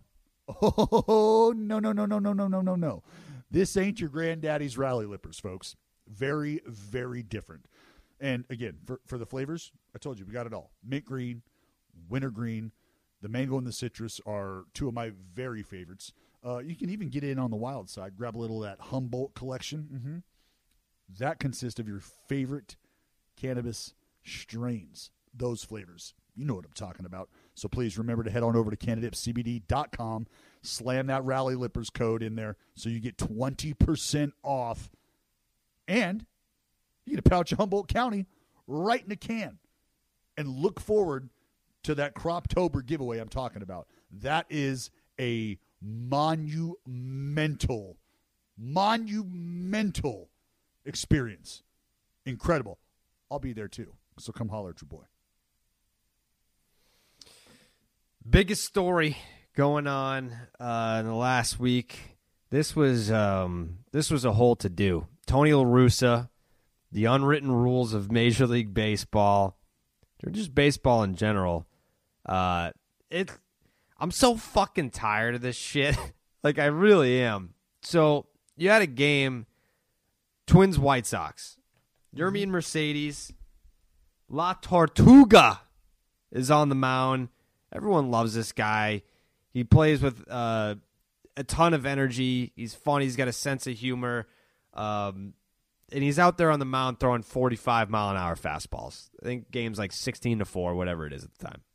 Oh, no, no, no, no, no, no, no, no, no. This ain't your granddaddy's Rally Lippers, folks. Very, very different. And again, for, for the flavors, I told you, we got it all. Mint green, wintergreen, the mango and the citrus are two of my very favorites. Uh, you can even get in on the wild side. Grab a little of that Humboldt collection. Mm-hmm. That consists of your favorite cannabis strains, those flavors. You know what I'm talking about. So please remember to head on over to Canada C B D dot com, slam that Rally Lippers code in there so you get twenty percent off. And you get a pouch of Humboldt County right in a can. And look forward to that Croptober giveaway I'm talking about. That is a monumental, monumental experience. Incredible. I'll be there too. So come holler at your boy. Biggest story going on uh, in the last week. This was um, this was a whole to do. Tony La Russa, the unwritten rules of Major League Baseball, or just baseball in general. Uh, it. I'm so fucking tired of this shit. Like, I really am. So you had a game, Twins White Sox. Yermin Mercedes, La Tortuga is on the mound. Everyone loves this guy. He plays with uh, a ton of energy. He's fun. He's got a sense of humor. Um, and he's out there on the mound throwing forty-five mile an hour fastballs. I think game's like sixteen to four, whatever it is at the time.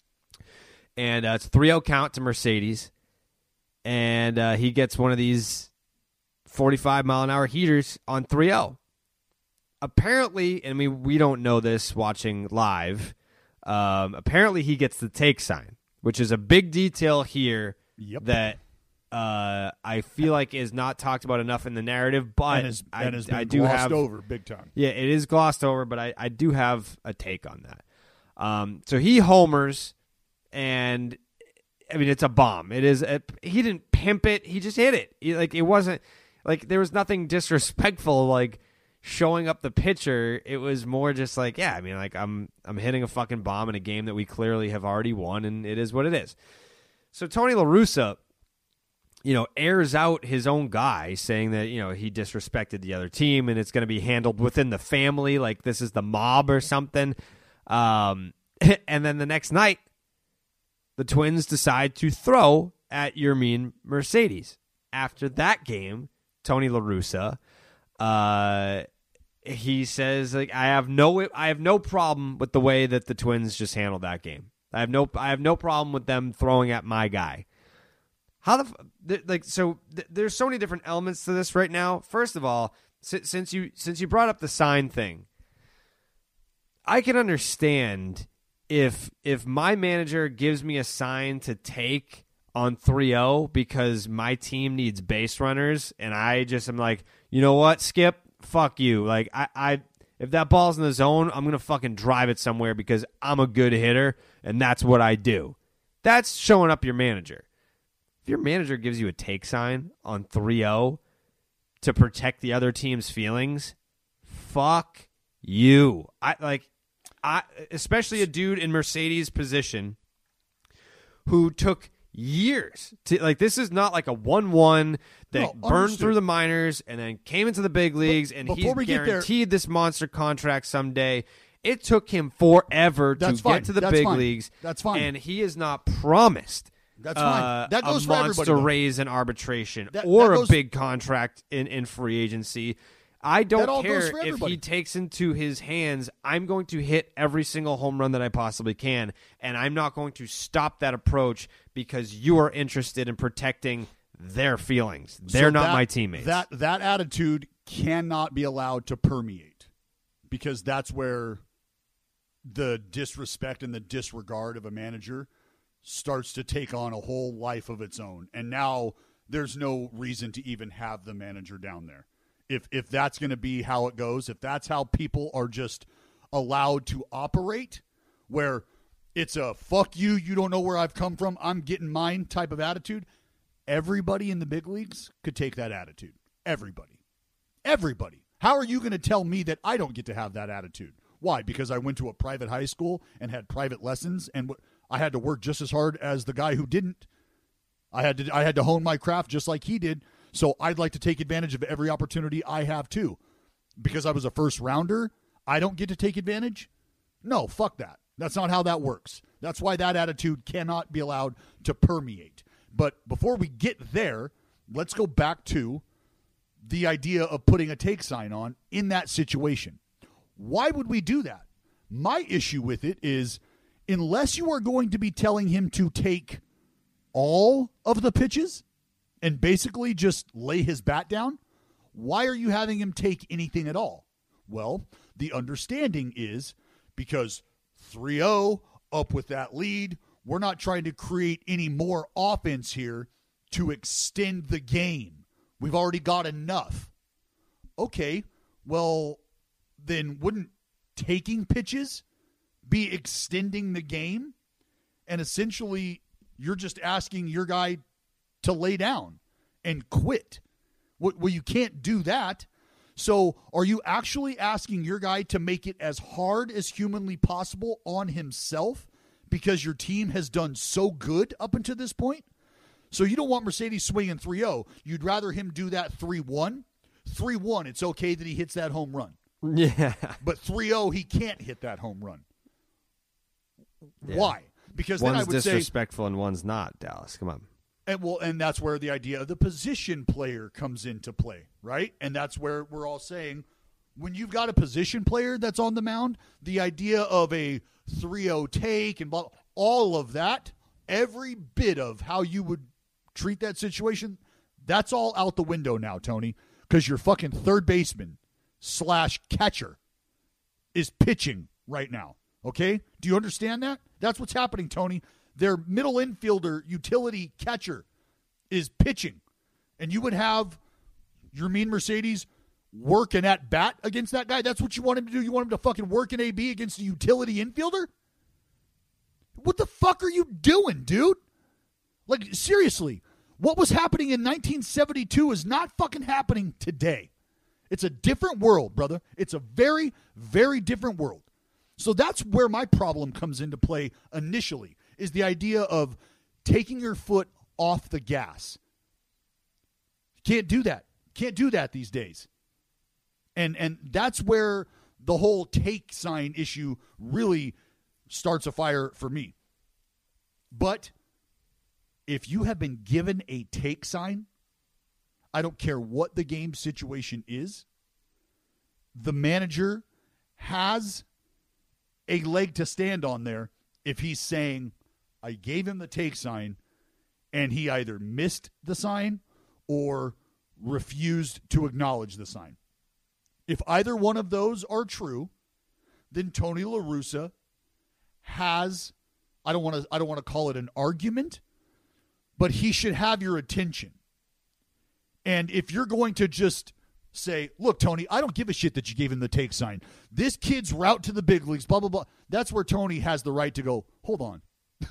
And uh, it's three oh count to Mercedes. And uh, he gets one of these forty-five mile an hour heaters on three oh. Apparently, and we, we don't know this watching live, um, apparently he gets the take sign, which is a big detail here Yep. that uh, I feel like is not talked about enough in the narrative, but and has, I, and has been I do glossed have over big time. Yeah, it is glossed over, but I, I do have a take on that. Um, so he homers, and I mean it's a bomb. It is. A, he didn't pimp it. He just hit it. He, like it wasn't like there was nothing disrespectful like showing up the pitcher. It was more just like, yeah, I mean, like I'm I'm hitting a fucking bomb in a game that we clearly have already won, and it is what it is. So Tony La Russa, you know, airs out his own guy, saying that, you know, he disrespected the other team and it's going to be handled within the family, like this is the mob or something. Um, and then the next night, the Twins decide to throw at Yermin Mercedes. After that game, Tony La Russa, uh, he says, like, I have no, I have no problem with the way that the Twins just handled that game. I have no, I have no problem with them throwing at my guy. How the th- like so? Th- there's so many different elements to this right now. First of all, si- since you since you brought up the sign thing, I can understand if if my manager gives me a sign to take on three oh because my team needs base runners, and I just am like, you know what, Skip, fuck you. Like I, I if that ball's in the zone, I'm gonna fucking drive it somewhere because I'm a good hitter, and that's what I do. That's showing up your manager. If your manager gives you a take sign on three oh to protect the other team's feelings, fuck you. I like I especially a dude in Mercedes' position who took years to, like, this is not like a one one that No, burned understood. through the minors and then came into the big leagues, But and before he's we get there- guaranteed this monster contract someday. It took him forever That's to fine. get to the That's big fine. leagues. That's fine. And he is not promised That's fine. uh, That goes a for everybody, monster though. raise in arbitration That- or that a goes- big contract in, in free agency. I That all don't goes care for if everybody. he takes into his hands. I'm going to hit every single home run that I possibly can, and I'm not going to stop that approach because you are interested in protecting their feelings. They're So not that- my teammates. That that attitude cannot be allowed to permeate, because that's where the disrespect and the disregard of a manager starts to take on a whole life of its own. And now there's no reason to even have the manager down there. If if that's going to be how it goes, if that's how people are just allowed to operate, where it's a fuck you, you don't know where I've come from, I'm getting mine type of attitude, everybody in the big leagues could take that attitude. Everybody. Everybody. How are you going to tell me that I don't get to have that attitude? Why? Because I went to a private high school and had private lessons, and w- I had to work just as hard as the guy who didn't. I had to I had to hone my craft just like he did. So I'd like to take advantage of every opportunity I have too. Because I was a first rounder, I don't get to take advantage? No, fuck that. That's not how that works. That's why that attitude cannot be allowed to permeate. But before we get there, let's go back to the idea of putting a take sign on in that situation. Why would we do that? My issue with it is unless you are going to be telling him to take all of the pitches and basically just lay his bat down, why are you having him take anything at all? Well, the understanding is because three oh up with that lead, we're not trying to create any more offense here to extend the game. We've already got enough. Okay, well, then wouldn't taking pitches be extending the game? And essentially, you're just asking your guy to lay down and quit. Well, you can't do that. So are you actually asking your guy to make it as hard as humanly possible on himself because your team has done so good up until this point? So you don't want Mercedes swinging three oh. You'd rather him do that three one. three one, it's okay that he hits that home run. Yeah. But three oh, he can't hit that home run. Yeah. Why? Because one's then I would disrespectful say, and one's not, Dallas. Come on. And well, and that's where the idea of the position player comes into play, right? And that's where we're all saying, when you've got a position player that's on the mound, the idea of a three oh take and blah, all of that, every bit of how you would treat that situation, that's all out the window now, Tony, because your fucking third baseman slash catcher is pitching right now, okay? Do you understand that? That's what's happening, Tony. Their middle infielder, utility catcher, is pitching. And you would have your mean Mercedes working at bat against that guy? That's what you want him to do? You want him to fucking work an A B against a utility infielder? What the fuck are you doing, dude? Like, seriously, what was happening in nineteen seventy-two is not fucking happening today. It's a different world, brother. It's a very, very different world. So that's where my problem comes into play initially, is the idea of taking your foot off the gas. Can't do that. Can't do that these days. And and that's where the whole take sign issue really starts a fire for me. But if you have been given a take sign, I don't care what the game situation is, the manager has a leg to stand on there if he's saying, I gave him the take sign, and he either missed the sign or refused to acknowledge the sign. If either one of those are true, then Tony La Russa has, I don't want to I don't want to call it an argument, but he should have your attention. And if you're going to just say, look, Tony, I don't give a shit that you gave him the take sign. This kid's route to the big leagues, blah, blah, blah. That's where Tony has the right to go, hold on.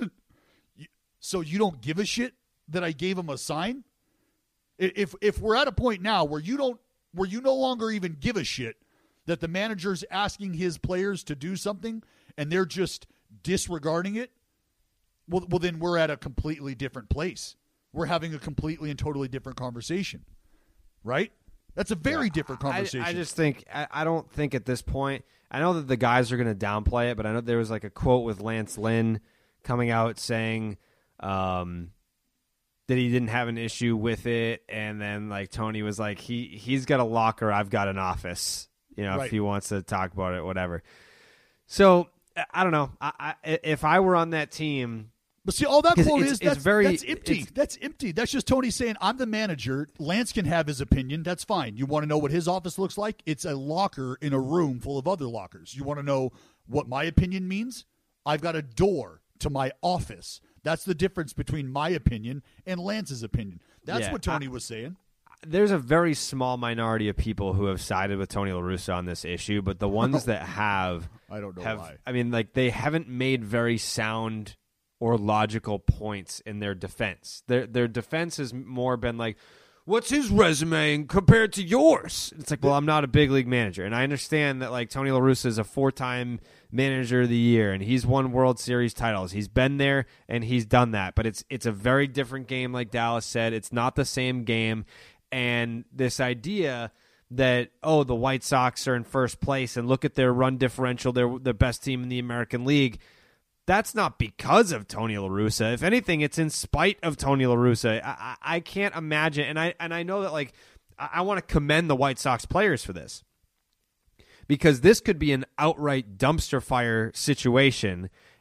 So you don't give a shit that I gave him a sign? If if we're at a point now where you don't, where you no longer even give a shit that the manager's asking his players to do something and they're just disregarding it, well, well then we're at a completely different place. We're having a completely and totally different conversation, right? That's a very yeah, different conversation. I, I just think, I, I don't think at this point, I know that the guys are going to downplay it, but I know there was like a quote with Lance Lynn coming out saying um, that he didn't have an issue with it. And then like Tony was like, he, he's got a locker, I've got an office, you know, right. if he wants to talk about it, whatever. So I don't know. I, I, if I were on that team, but see, all that quote it's, is, it's that's, very, that's empty. That's empty. That's just Tony saying, I'm the manager. Lance can have his opinion. That's fine. You want to know what his office looks like? It's a locker in a room full of other lockers. You want to know what my opinion means? I've got a door to my office. That's the difference between my opinion and Lance's opinion. That's yeah, what Tony I, was saying. There's a very small minority of people who have sided with Tony La Russa on this issue, but the ones that have, I don't know have, why. I mean, like they haven't made very sound or logical points in their defense. Their their defense has more been like, what's his resume compared to yours? It's like, well, I'm not a big league manager. And I understand that like Tony La Russa is a four-time manager of the year and he's won World Series titles. He's been there and he's done that. But it's it's a very different game, like Dallas said. It's not the same game. And this idea that, oh, the White Sox are in first place and look at their run differential, they're the best team in the American League, that's not because of Tony La Russa. If anything, it's in spite of Tony La Russa. I, I, I can't imagine, and I and I know that like I, I want to commend the White Sox players for this, because this could be an outright dumpster fire situation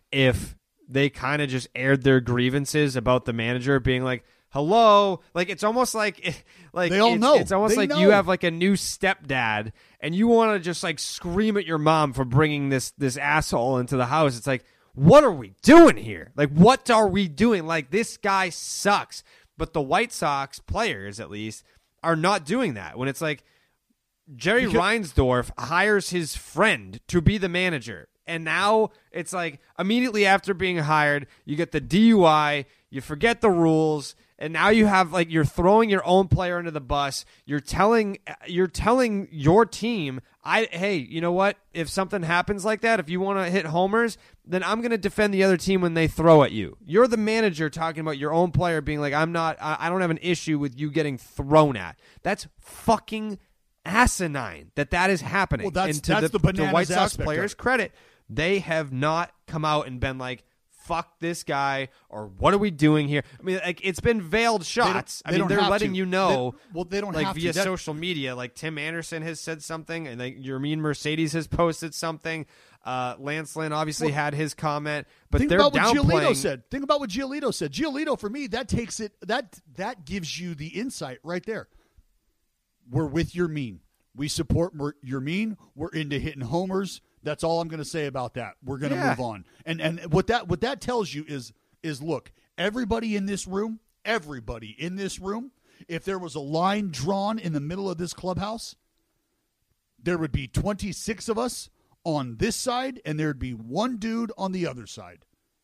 if they kind of just aired their grievances about the manager being like, hello, like it's almost like like they all it's, know. It's almost They like know. you have like a new stepdad and you want to just like scream at your mom for bringing this this asshole into the house. It's like, what are we doing here? Like, what are we doing? Like, this guy sucks. But the White Sox players, at least, are not doing that. When it's like Jerry Because- Reinsdorf hires his friend to be the manager. And now it's like immediately after being hired, you get the D U I, you forget the rules, and now you have like you're throwing your own player under the bus. You're telling you're telling your team, I hey, you know what? If something happens like that, if you want to hit homers, then I'm going to defend the other team when they throw at you. You're the manager talking about your own player being like, I'm not I, I don't have an issue with you getting thrown at. That's fucking asinine that that is happening. Well, that's- and to that's the, the bananas the White Sox aspect of players' it. credit, they have not come out and been like, fuck this guy, or what are we doing here? I mean, like, it's been veiled shots. they I mean, don't they're have letting to. you know, They- well, they don't like have to. via That- social media. Like Tim Anderson has said something, and like Yermin Mercedes has posted something. Uh, Lance Lynn obviously Well, had his comment, but Think they're about what downplaying. Giolito said. Think about what Giolito said. Giolito, for me, that takes it. That that gives you the insight right there. We're with your mean. We support mer- your mean. We're into hitting homers. That's all I'm going to say about that. We're going to Yeah. move on. And and what that what that tells you is is look, everybody in this room, everybody in this room, if there was a line drawn in the middle of this clubhouse, there would be twenty-six of us on this side, and there'd be one dude on the other side.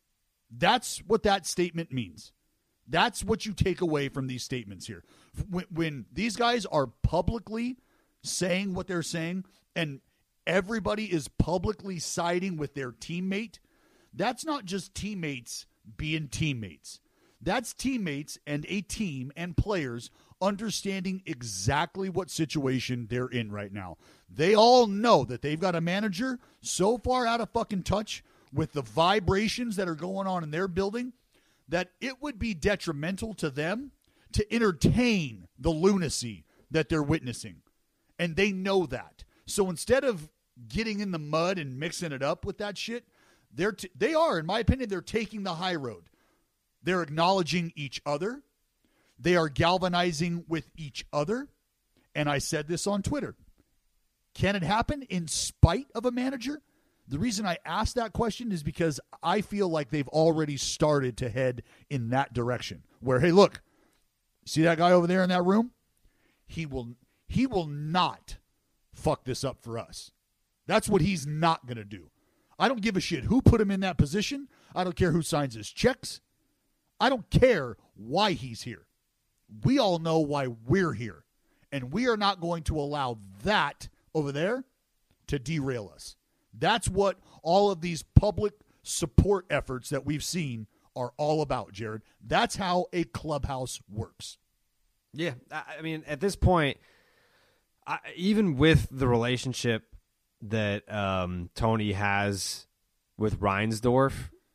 That's what that statement means. That's what you take away from these statements here. When, when these guys are publicly saying what they're saying, and everybody is publicly siding with their teammate, that's not just teammates being teammates. That's teammates and a team and players understanding exactly what situation they're in right now. They all know that they've got a manager so far out of fucking touch with the vibrations that are going on in their building that it would be detrimental to them to entertain the lunacy that they're witnessing. And they know that. So instead of getting in the mud and mixing it up with that shit, they're t- they are, in my opinion, they're taking the high road. They're acknowledging each other. They are galvanizing with each other. And I said this on Twitter. Can it happen in spite of a manager? The reason I asked that question is because I feel like they've already started to head in that direction. Where, hey, look, see that guy over there in that room? He will he will not fuck this up for us. That's what he's not going to do. I don't give a shit who put him in that position. I don't care who signs his checks. I don't care why he's here. We all know why we're here. And we are not going to allow that over there to derail us. That's what all of these public support efforts that we've seen are all about, Jared. That's how a clubhouse works. Yeah, I I mean, at this point, I, even with the relationship that um, Tony has with Reinsdorf,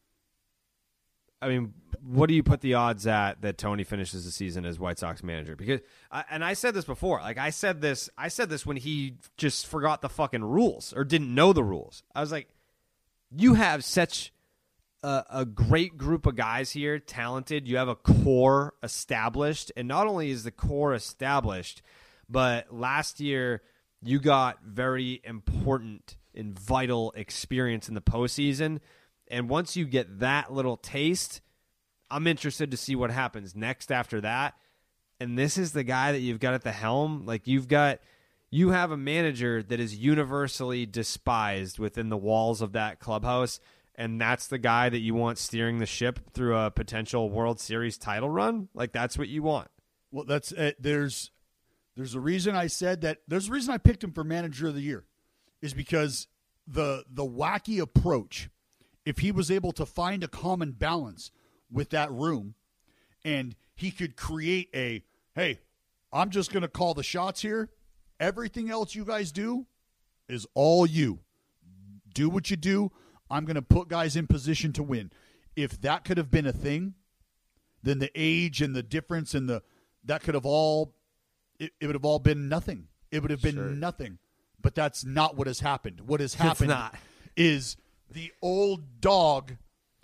I mean, what do you put the odds at that Tony finishes the season as White Sox manager? Because, I, and I said this before, like I said this, I said this when he just forgot the fucking rules or didn't know the rules. I was like, you have such a, a great group of guys here, talented. You have a core established, and not only is the core established, but last year you got very important and vital experience in the postseason. And once you get that little taste, I'm interested to see what happens next after that. And this is the guy that you've got at the helm. Like you've got, you have a manager that is universally despised within the walls of that clubhouse. And that's the guy that you want steering the ship through a potential World Series title run. Like that's what you want. Well, that's uh, there's there's a reason I said that. There's a reason I picked him for manager of the year, is because the the wacky approach. If he was able to find a common balance with that room, and he could create a, hey, I'm just going to call the shots here. Everything else you guys do is all you. Do what you do. I'm going to put guys in position to win. If that could have been a thing, then the age and the difference and the that could have all it, it would have all been nothing. It would have been Sure. nothing. But that's not what has happened. What has happened not. is the old dog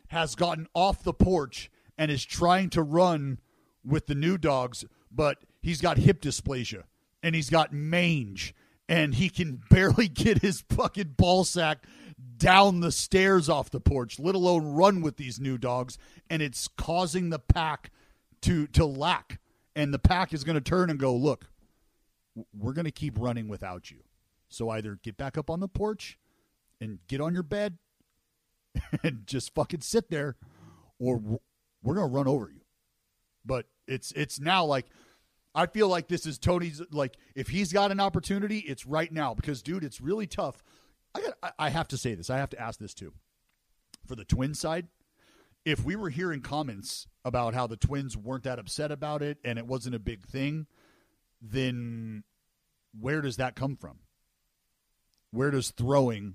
has gotten off the porch and is trying to run with the new dogs, but he's got hip dysplasia and he's got mange and he can barely get his fucking ball sack down the stairs off the porch, let alone run with these new dogs, and it's causing the pack to to lack. And the pack is going to turn and go, look, we're going to keep running without you. So either get back up on the porch and get on your bed and just fucking sit there, or we're going to run over you. But it's it's now like, I feel like this is Tony's, like, if he's got an opportunity, it's right now. Because, dude, it's really tough. I got, I have to say this. I have to ask this, too. For the Twins side, if we were hearing comments about how the Twins weren't that upset about it and it wasn't a big thing, then where does that come from? Where does throwing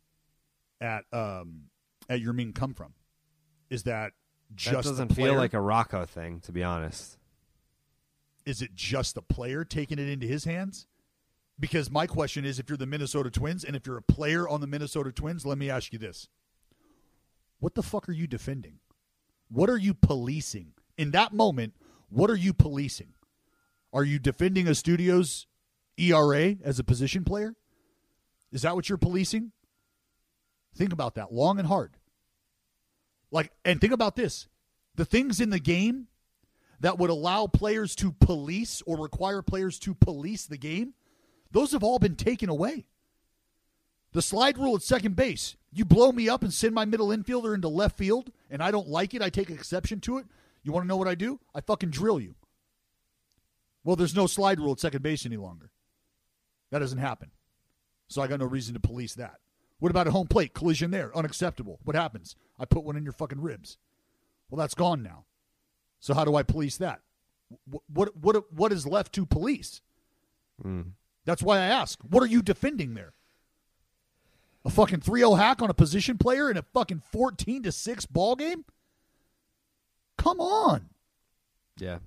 at um, at Yermin come from? Is that just that doesn't the player? feel like a Rocco thing, to be honest. Is it just the player taking it into his hands? Because my question is, if you're the Minnesota Twins and if you're a player on the Minnesota Twins, let me ask you this. What the fuck are you defending? What are you policing? In that moment, what are you policing? Are you defending a studio's E R A as a position player? Is that what you're policing? Think about that long and hard. Like, and think about this. The things in the game that would allow players to police or require players to police the game, those have all been taken away. The slide rule at second base. You blow me up and send my middle infielder into left field, and I don't like it, I take exception to it. You want to know what I do? I fucking drill you. Well, there's no slide rule at second base any longer. That doesn't happen. So I got no reason to police that. What about a home plate? Collision there. Unacceptable. What happens? I put one in your fucking ribs. Well, that's gone now. So how do I police that? What what what, what is left to police? Mm. That's why I ask. What are you defending there? A fucking three oh hack on a position player in a fucking fourteen to six ball game? Come on. Yeah.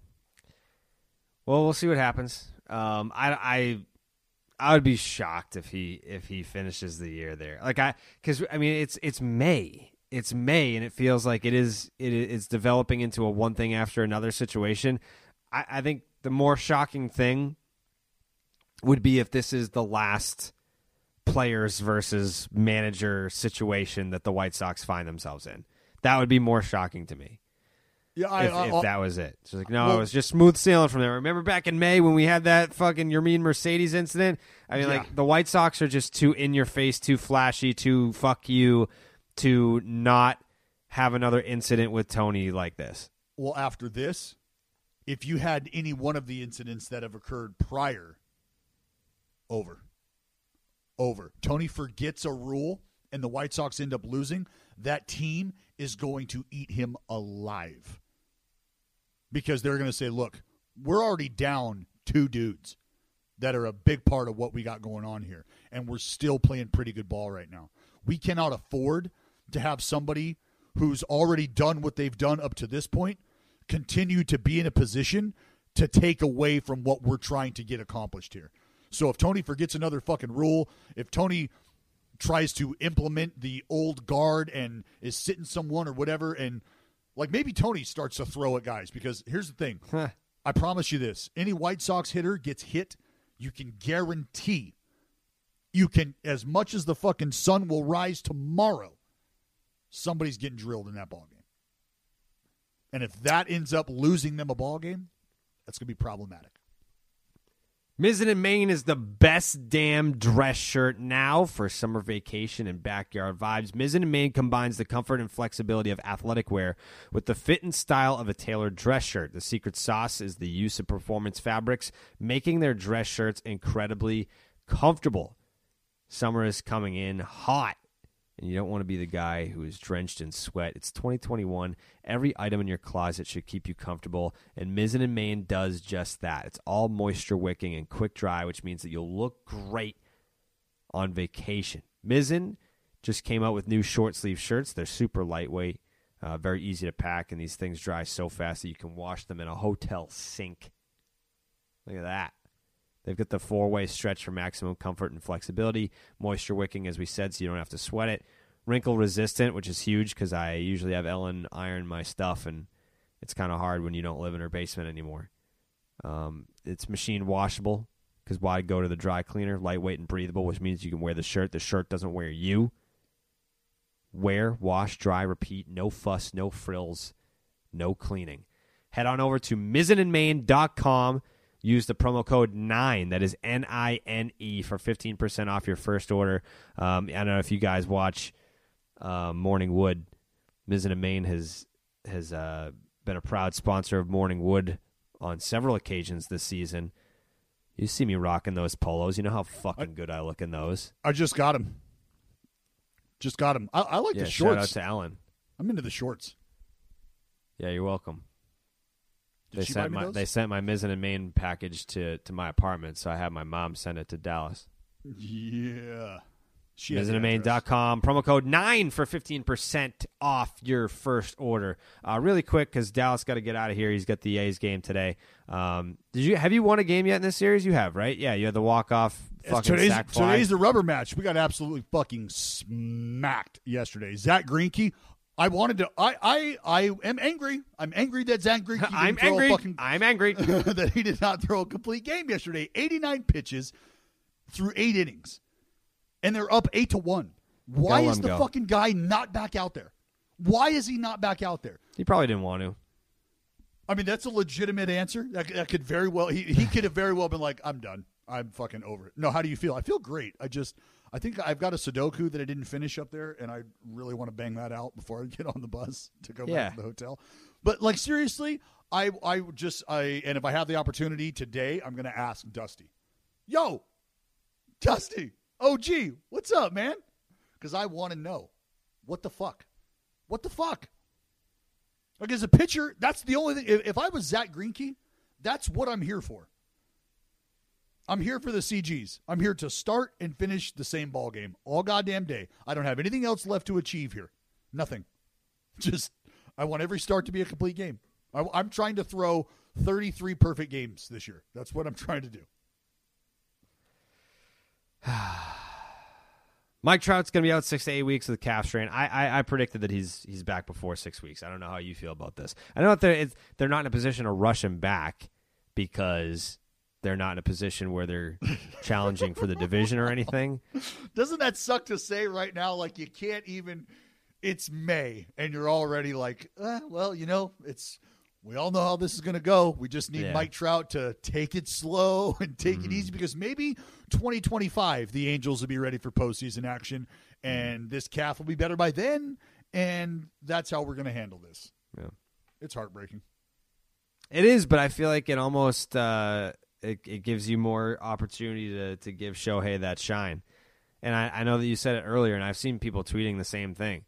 Well, we'll see what happens. Um, I, I, I would be shocked if he if he finishes the year there. Like I, because I mean, it's it's May. It's May, and it feels like it is. It, it's developing into a one thing after another situation. I, I think the more shocking thing would be if this is the last players versus manager situation that the White Sox find themselves in. That would be more shocking to me. Yeah, I, if, I, if I, that was it. It's like, no, well, it was just smooth sailing from there. Remember back in May when we had that fucking Yermin Mercedes incident? I mean, yeah. like, the White Sox are just too in your face, too flashy, too fuck you, to not have another incident with Tony like this. Well, after this, if you had any one of the incidents that have occurred prior, over. Over. Tony forgets a rule and the White Sox end up losing, that team is going to eat him alive. Because they're going to say, look, we're already down two dudes that are a big part of what we got going on here, and we're still playing pretty good ball right now. We cannot afford to have somebody who's already done what they've done up to this point continue to be in a position to take away from what we're trying to get accomplished here. So if Tony forgets another fucking rule, if Tony tries to implement the old guard and is sitting someone or whatever, and like maybe Tony starts to throw at guys, because here's the thing. Huh. I promise you this. Any White Sox hitter gets hit, you can guarantee you can, as much as the fucking sun will rise tomorrow, somebody's getting drilled in that ball game. And if that ends up losing them a ball game, that's going to be problematic. Mizzen and Main is the best damn dress shirt now for summer vacation and backyard vibes. Mizzen and Main combines the comfort and flexibility of athletic wear with the fit and style of a tailored dress shirt. The secret sauce is the use of performance fabrics, making their dress shirts incredibly comfortable. Summer is coming in hot, and you don't want to be the guy who is drenched in sweat. It's twenty twenty-one. Every item in your closet should keep you comfortable, and Mizzen and Main does just that. It's all moisture wicking and quick dry, which means that you'll look great on vacation. Mizzen just came out with new short sleeve shirts. They're super lightweight, uh, very easy to pack, and these things dry so fast that you can wash them in a hotel sink. Look at that. They've got the four-way stretch for maximum comfort and flexibility. Moisture wicking, as we said, so you don't have to sweat it. wrinkle resistant, which is huge because I usually have Ellen iron my stuff, and it's kind of hard when you don't live in her basement anymore. Um, it's machine washable because why go to the dry cleaner? Lightweight and breathable, which means you can wear the shirt. The shirt doesn't wear you. Wear, wash, dry, repeat. No fuss, no frills, no cleaning. Head on over to mizzen and main dot com. Use the promo code nine, that is N I N E, for fifteen percent off your first order. Um, I don't know if you guys watch uh, Morning Wood. Mizzen and Main has, has uh, been a proud sponsor of Morning Wood on several occasions this season. You see me rocking those polos. You know how fucking good I look in those. I just got him. Just got him. I, I like Yeah, the shorts. shout out to Ellen. I'm into the shorts. Yeah, you're welcome. Did They she buy sent me my those? they sent my Mizzen and Main package to, to my apartment, so I had my mom send it to Dallas. Yeah. She has the mizzen and main dot com, promo code nine for fifteen percent off your first order. Uh, really quick, because Dallas got to get out of here. He's got the A's game today. Um, did you have you won a game yet in this series? You have, right? Yeah, you had the walk-off It's fucking today's, sack fly. today's the rubber match. We got absolutely fucking smacked yesterday. Zach Greinke. I wanted to. I I I am angry. I'm angry that Zach Greinke didn't I'm throw a angry. fucking, I'm angry. that he did not throw a complete game yesterday. eighty-nine pitches through eight innings, and they're up eight to one. Why Gotta let is him the go. fucking guy not back out there? Why is he not back out there? He probably didn't want to. I mean, that's a legitimate answer. That, that could very well. He he could have very well been like, I'm done. I'm fucking over it. No, how do you feel? I feel great. I just, I think I've got a Sudoku that I didn't finish up there, and I really want to bang that out before I get on the bus to go Yeah. back to the hotel. But like seriously, I I just I and if I have the opportunity today, I'm gonna ask Dusty, yo, Dusty, O G, what's up, man? Because I want to know what the fuck, what the fuck. Like as a pitcher, that's the only thing. If, if I was Zach Greinke, that's what I'm here for. I'm here for the C Gs. I'm here to start and finish the same ball game all goddamn day. I don't have anything else left to achieve here. Nothing. Just I want every start to be a complete game. I, I'm trying to throw thirty-three perfect games this year. That's what I'm trying to do. Mike Trout's going to be out six to eight weeks with a calf strain. I, I I predicted that he's he's back before six weeks. I don't know how you feel about this. I know that they're it's, they're not in a position to rush him back because they're not in a position where they're challenging for the division or anything. Doesn't that suck to say right now? Like you can't even. It's May and you're already like, eh, well, you know, it's. We all know how this is going to go. We just need Yeah. Mike Trout to take it slow and take Mm-hmm. it easy because maybe twenty twenty-five the Angels will be ready for postseason action, and this calf will be better by then, and that's how we're going to handle this. Yeah. It's heartbreaking. It is, but I feel like it almost uh, it, it gives you more opportunity to, to give Shohei that shine. And I, I know that you said it earlier, and I've seen people tweeting the same thing.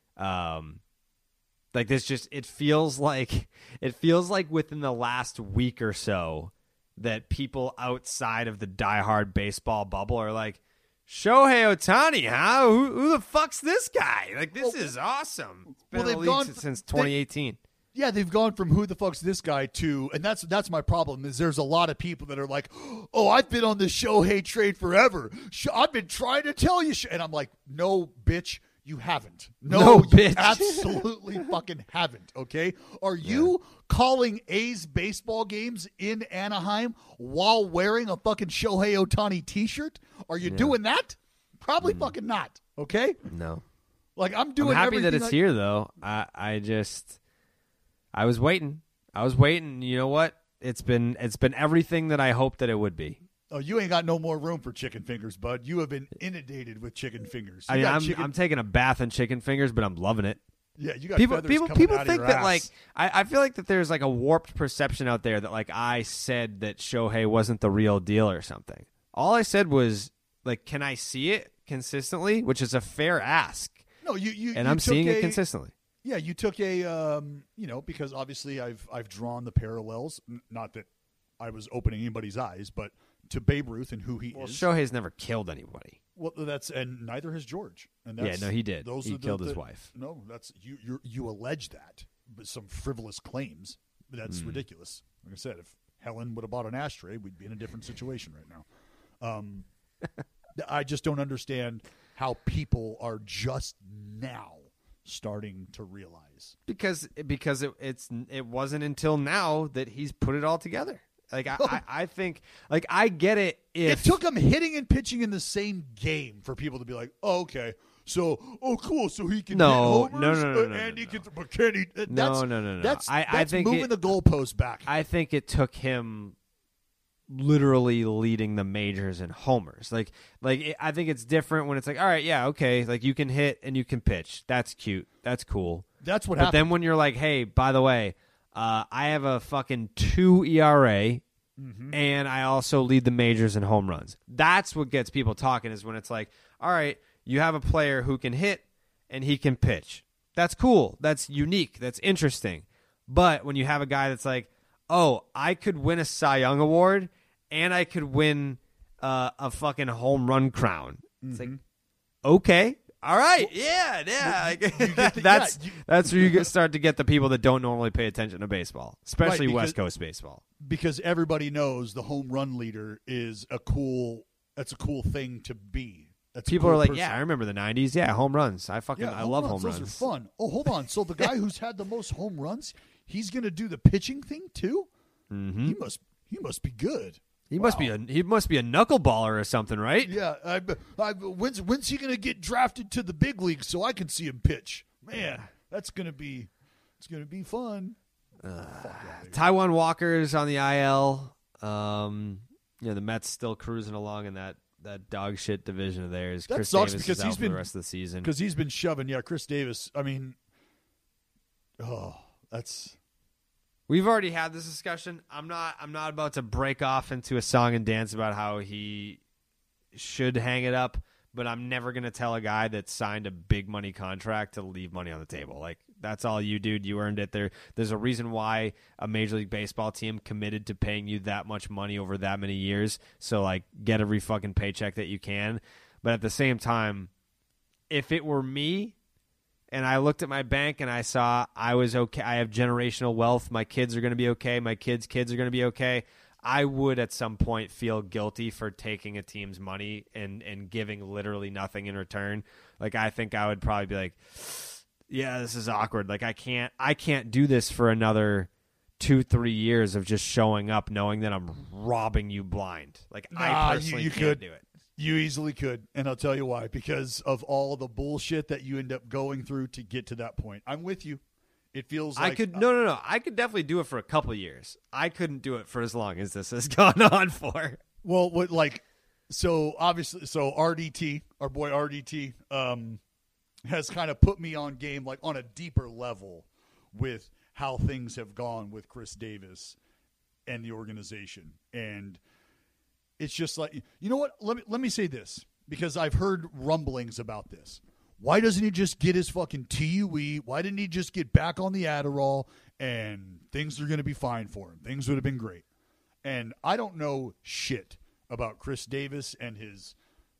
Um, like this, just it feels like it feels like within the last week or so that people outside of the diehard baseball bubble are like, Shohei Ohtani, huh? Who, who the fuck's this guy? Like this Well, is awesome. It's been well, in the they've league gone- since they- twenty eighteen. Yeah, they've gone from who the fuck's this guy to, and that's that's my problem. Is there's a lot of people that are like, oh, I've been on the Shohei trade forever. Sh- I've been trying to tell you, Sh-. and I'm like, no, bitch. You haven't. No, No, you bitch. absolutely fucking haven't, okay? Are you calling A's baseball games in Anaheim while wearing a fucking Shohei Ohtani t-shirt? Are you doing that? Probably fucking not, okay? No. Like, I'm doing I'm happy that everything it's I- here, though. I, I just, I was waiting. I was waiting. You know what? It's been, it's been everything that I hoped that it would be. Oh, you ain't got no more room for chicken fingers, bud. You have been inundated with chicken fingers. You I mean, got I'm, chicken- I'm taking a bath in chicken fingers, but I'm loving it. yeah, you got People, feathers people, coming people out of think your that ass. like I, I feel like that there's like a warped perception out there that like I said that Shohei wasn't the real deal or something. All I said was like, can I see it consistently? Which is a fair ask, no, you you and you I'm took seeing a, it consistently. Yeah, you took a um, you know, because obviously I've I've drawn the parallels. N- Not that I was opening anybody's eyes, but to Babe Ruth and who he Well, is. Shohei's never killed anybody. Well, that's and neither has George. And that's, Yeah, no, he did. Those He are the, killed his the- wife. No, that's you. You you allege that, but some frivolous claims. But that's Hmm. ridiculous. Like I said, if Helen would have bought an ashtray, we'd be in a different situation right now. Um, I just don't understand. how people are just now starting to realize. Because because it, it's it wasn't until now that he's put it all together. Like I, I, I think like I get it. If It took him hitting and pitching in the same game for people to be like, oh, okay. So, oh, cool. So he can No, hit homers, no, no, no, uh, no, and no, he no. can, but can he? uh, No, That's, no, no, no. That's, I- I that's think moving it- the goalpost back. I think it took him literally leading the majors in homers. Like, like it, I think it's different when it's like, all right, yeah, okay, like you can hit and you can pitch. That's cute. That's cool. That's what But happened. then when you're like, hey, by the way, uh, I have a fucking two E R A, Mm-hmm. and I also lead the majors in home runs. That's what gets people talking. Is when it's like, all right, you have a player who can hit and he can pitch. That's cool. That's unique. That's interesting. But when you have a guy that's like, oh, I could win a Cy Young award and I could win uh, a fucking home run crown. It's Mm-hmm. like, okay, all right, yeah, yeah. the- that's yeah, you- that's where you get, start to get the people that don't normally pay attention to baseball, especially Right, because- West Coast baseball. because everybody knows the home run leader is a cool. That's a cool thing to be. That's a People cool are like, person. yeah, I remember the nineties. Yeah, home runs. I fucking Yeah, I love home Those runs. are fun. Oh, hold on. So the guy who's had the most home runs, he's going to do the pitching thing too. Mm-hmm. He must. He must be good. He must be a he must be a knuckleballer or something, right? Yeah. I, I, when's when's he going to get drafted to the big leagues so I can see him pitch? Man, that's going to be. It's going to be fun. Taiwan Walker's on the I L. Um, you know, the Mets still cruising along in that, that dog shit division of theirs. That Chris sucks Davis because is out he's for been- the rest of the season. Because he's been shoving. Yeah, Chris Davis. I mean, oh, that's. We've already had this discussion. I'm not I'm not about to break off into a song and dance about how he should hang it up, but I'm never going to tell a guy that signed a big money contract to leave money on the table. Like, that's all you, dude. You earned it. There there's a reason why a Major League Baseball team committed to paying you that much money over that many years. So, like, get every fucking paycheck that you can. But at the same time, if it were me, and I looked at my bank and I saw I was okay, I have generational wealth, my kids are going to be okay, my kids' kids are going to be okay, I would at some point feel guilty for taking a team's money and, and giving literally nothing in return. Like, I think I would probably be like, yeah, this is awkward. Like, I can't I can't do this for another two, three years of just showing up knowing that I'm robbing you blind. Like, Nah, I you- personally you can't could. do it. You easily could, and I'll tell you why. Because of all the bullshit that you end up going through to get to that point. I'm with you. It feels like I could no no no. I could definitely do it for a couple of years. I couldn't do it for as long as this has gone on for. Well, what like so obviously so R D T, our boy R D T, um, has kind of put me on game like on a deeper level with how things have gone with Chris Davis and the organization. And it's just like, you know what? Let me let me say this, because I've heard rumblings about this. Why doesn't he just get his fucking T U E? Why didn't he just get back on the Adderall and things are going to be fine for him? Things would have been great. And I don't know shit about Chris Davis and his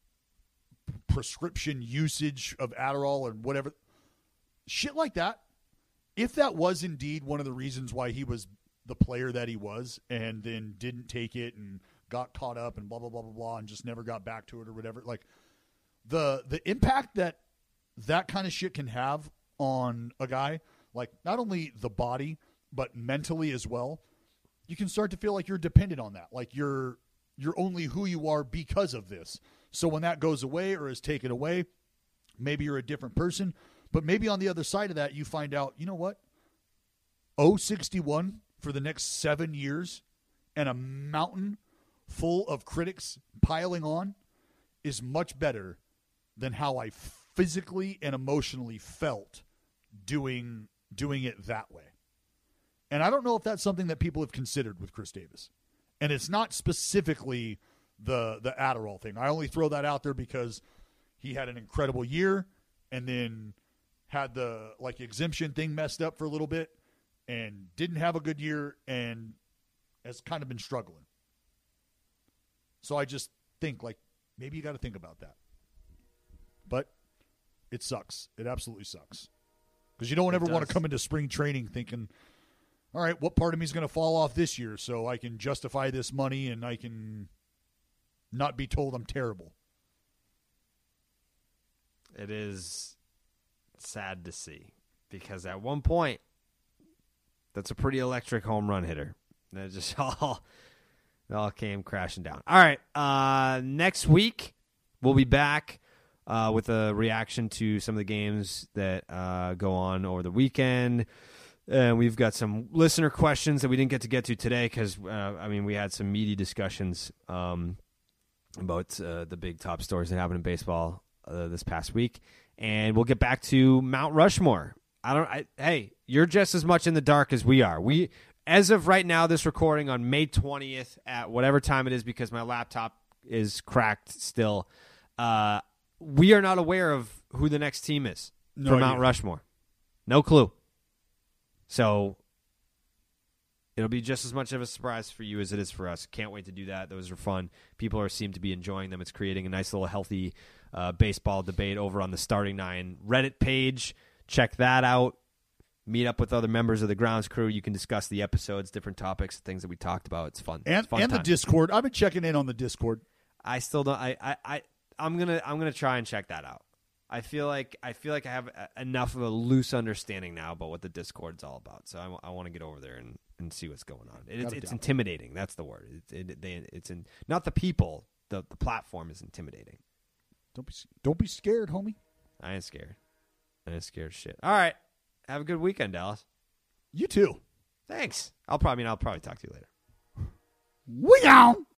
prescription usage of Adderall and whatever. Shit like that. If that was indeed one of the reasons why he was the player that he was and then didn't take it and got caught up and blah, blah, blah, blah, blah, and just never got back to it or whatever, like the the impact that that kind of shit can have on a guy, like not only the body, but mentally as well, you can start to feel like you're dependent on that. Like you're you're only who you are because of this. So when that goes away or is taken away, maybe you're a different person. But maybe on the other side of that, you find out, you know what? oh sixty-one for the next seven years and a mountain full of critics piling on is much better than how I physically and emotionally felt doing doing it that way. And I don't know if that's something that people have considered with Chris Davis. And it's not specifically the the Adderall thing. I only throw that out there because he had an incredible year and then had the like exemption thing messed up for a little bit and didn't have a good year and has kind of been struggling. So I just think like maybe you got to think about that. But it sucks. It absolutely sucks. Because you don't ever want to come into spring training thinking, all right, what part of me is going to fall off this year so I can justify this money and I can not be told I'm terrible. It is sad to see because at one point, that's a pretty electric home run hitter. And it just all, it all came crashing down. All right. Uh, next week, we'll be back uh, with a reaction to some of the games that uh, go on over the weekend. And we've got some listener questions that we didn't get to get to today because, uh, I mean, we had some meaty discussions um, about uh, the big top stories that happened in baseball uh, this past week. And we'll get back to Mount Rushmore. I don't. I, hey, you're just as much in the dark as we are. We, as of right now, this recording on May twentieth at whatever time it is, because my laptop is cracked still. Uh, we are not aware of who the next team is No for idea. Mount Rushmore. No clue. So it'll be just as much of a surprise for you as it is for us. Can't wait to do that. Those are fun. People are seem to be enjoying them. It's creating a nice little healthy uh, baseball debate over on the Starting Nine Reddit page. Check that out. Meet up with other members of the grounds crew. You can discuss the episodes, different topics, things that we talked about. It's fun. And, it's fun and the time. Discord. I've been checking in on the Discord. I still don't. I, I, I, I'm gonna. I'm gonna try and check that out. I feel like I feel like I have a, enough of a loose understanding now about what the Discord's all about. So I, I want to get over there and, and see what's going on. It, it's Gotta it's dabble. intimidating. That's the word. It, it, they, it's in, not the people. The the platform is intimidating. Don't be don't be scared, homie. I ain't scared. I ain't scared of shit. All right. Have a good weekend, Dallas. You too. Thanks. I'll probably I mean I'll probably talk to you later. We on.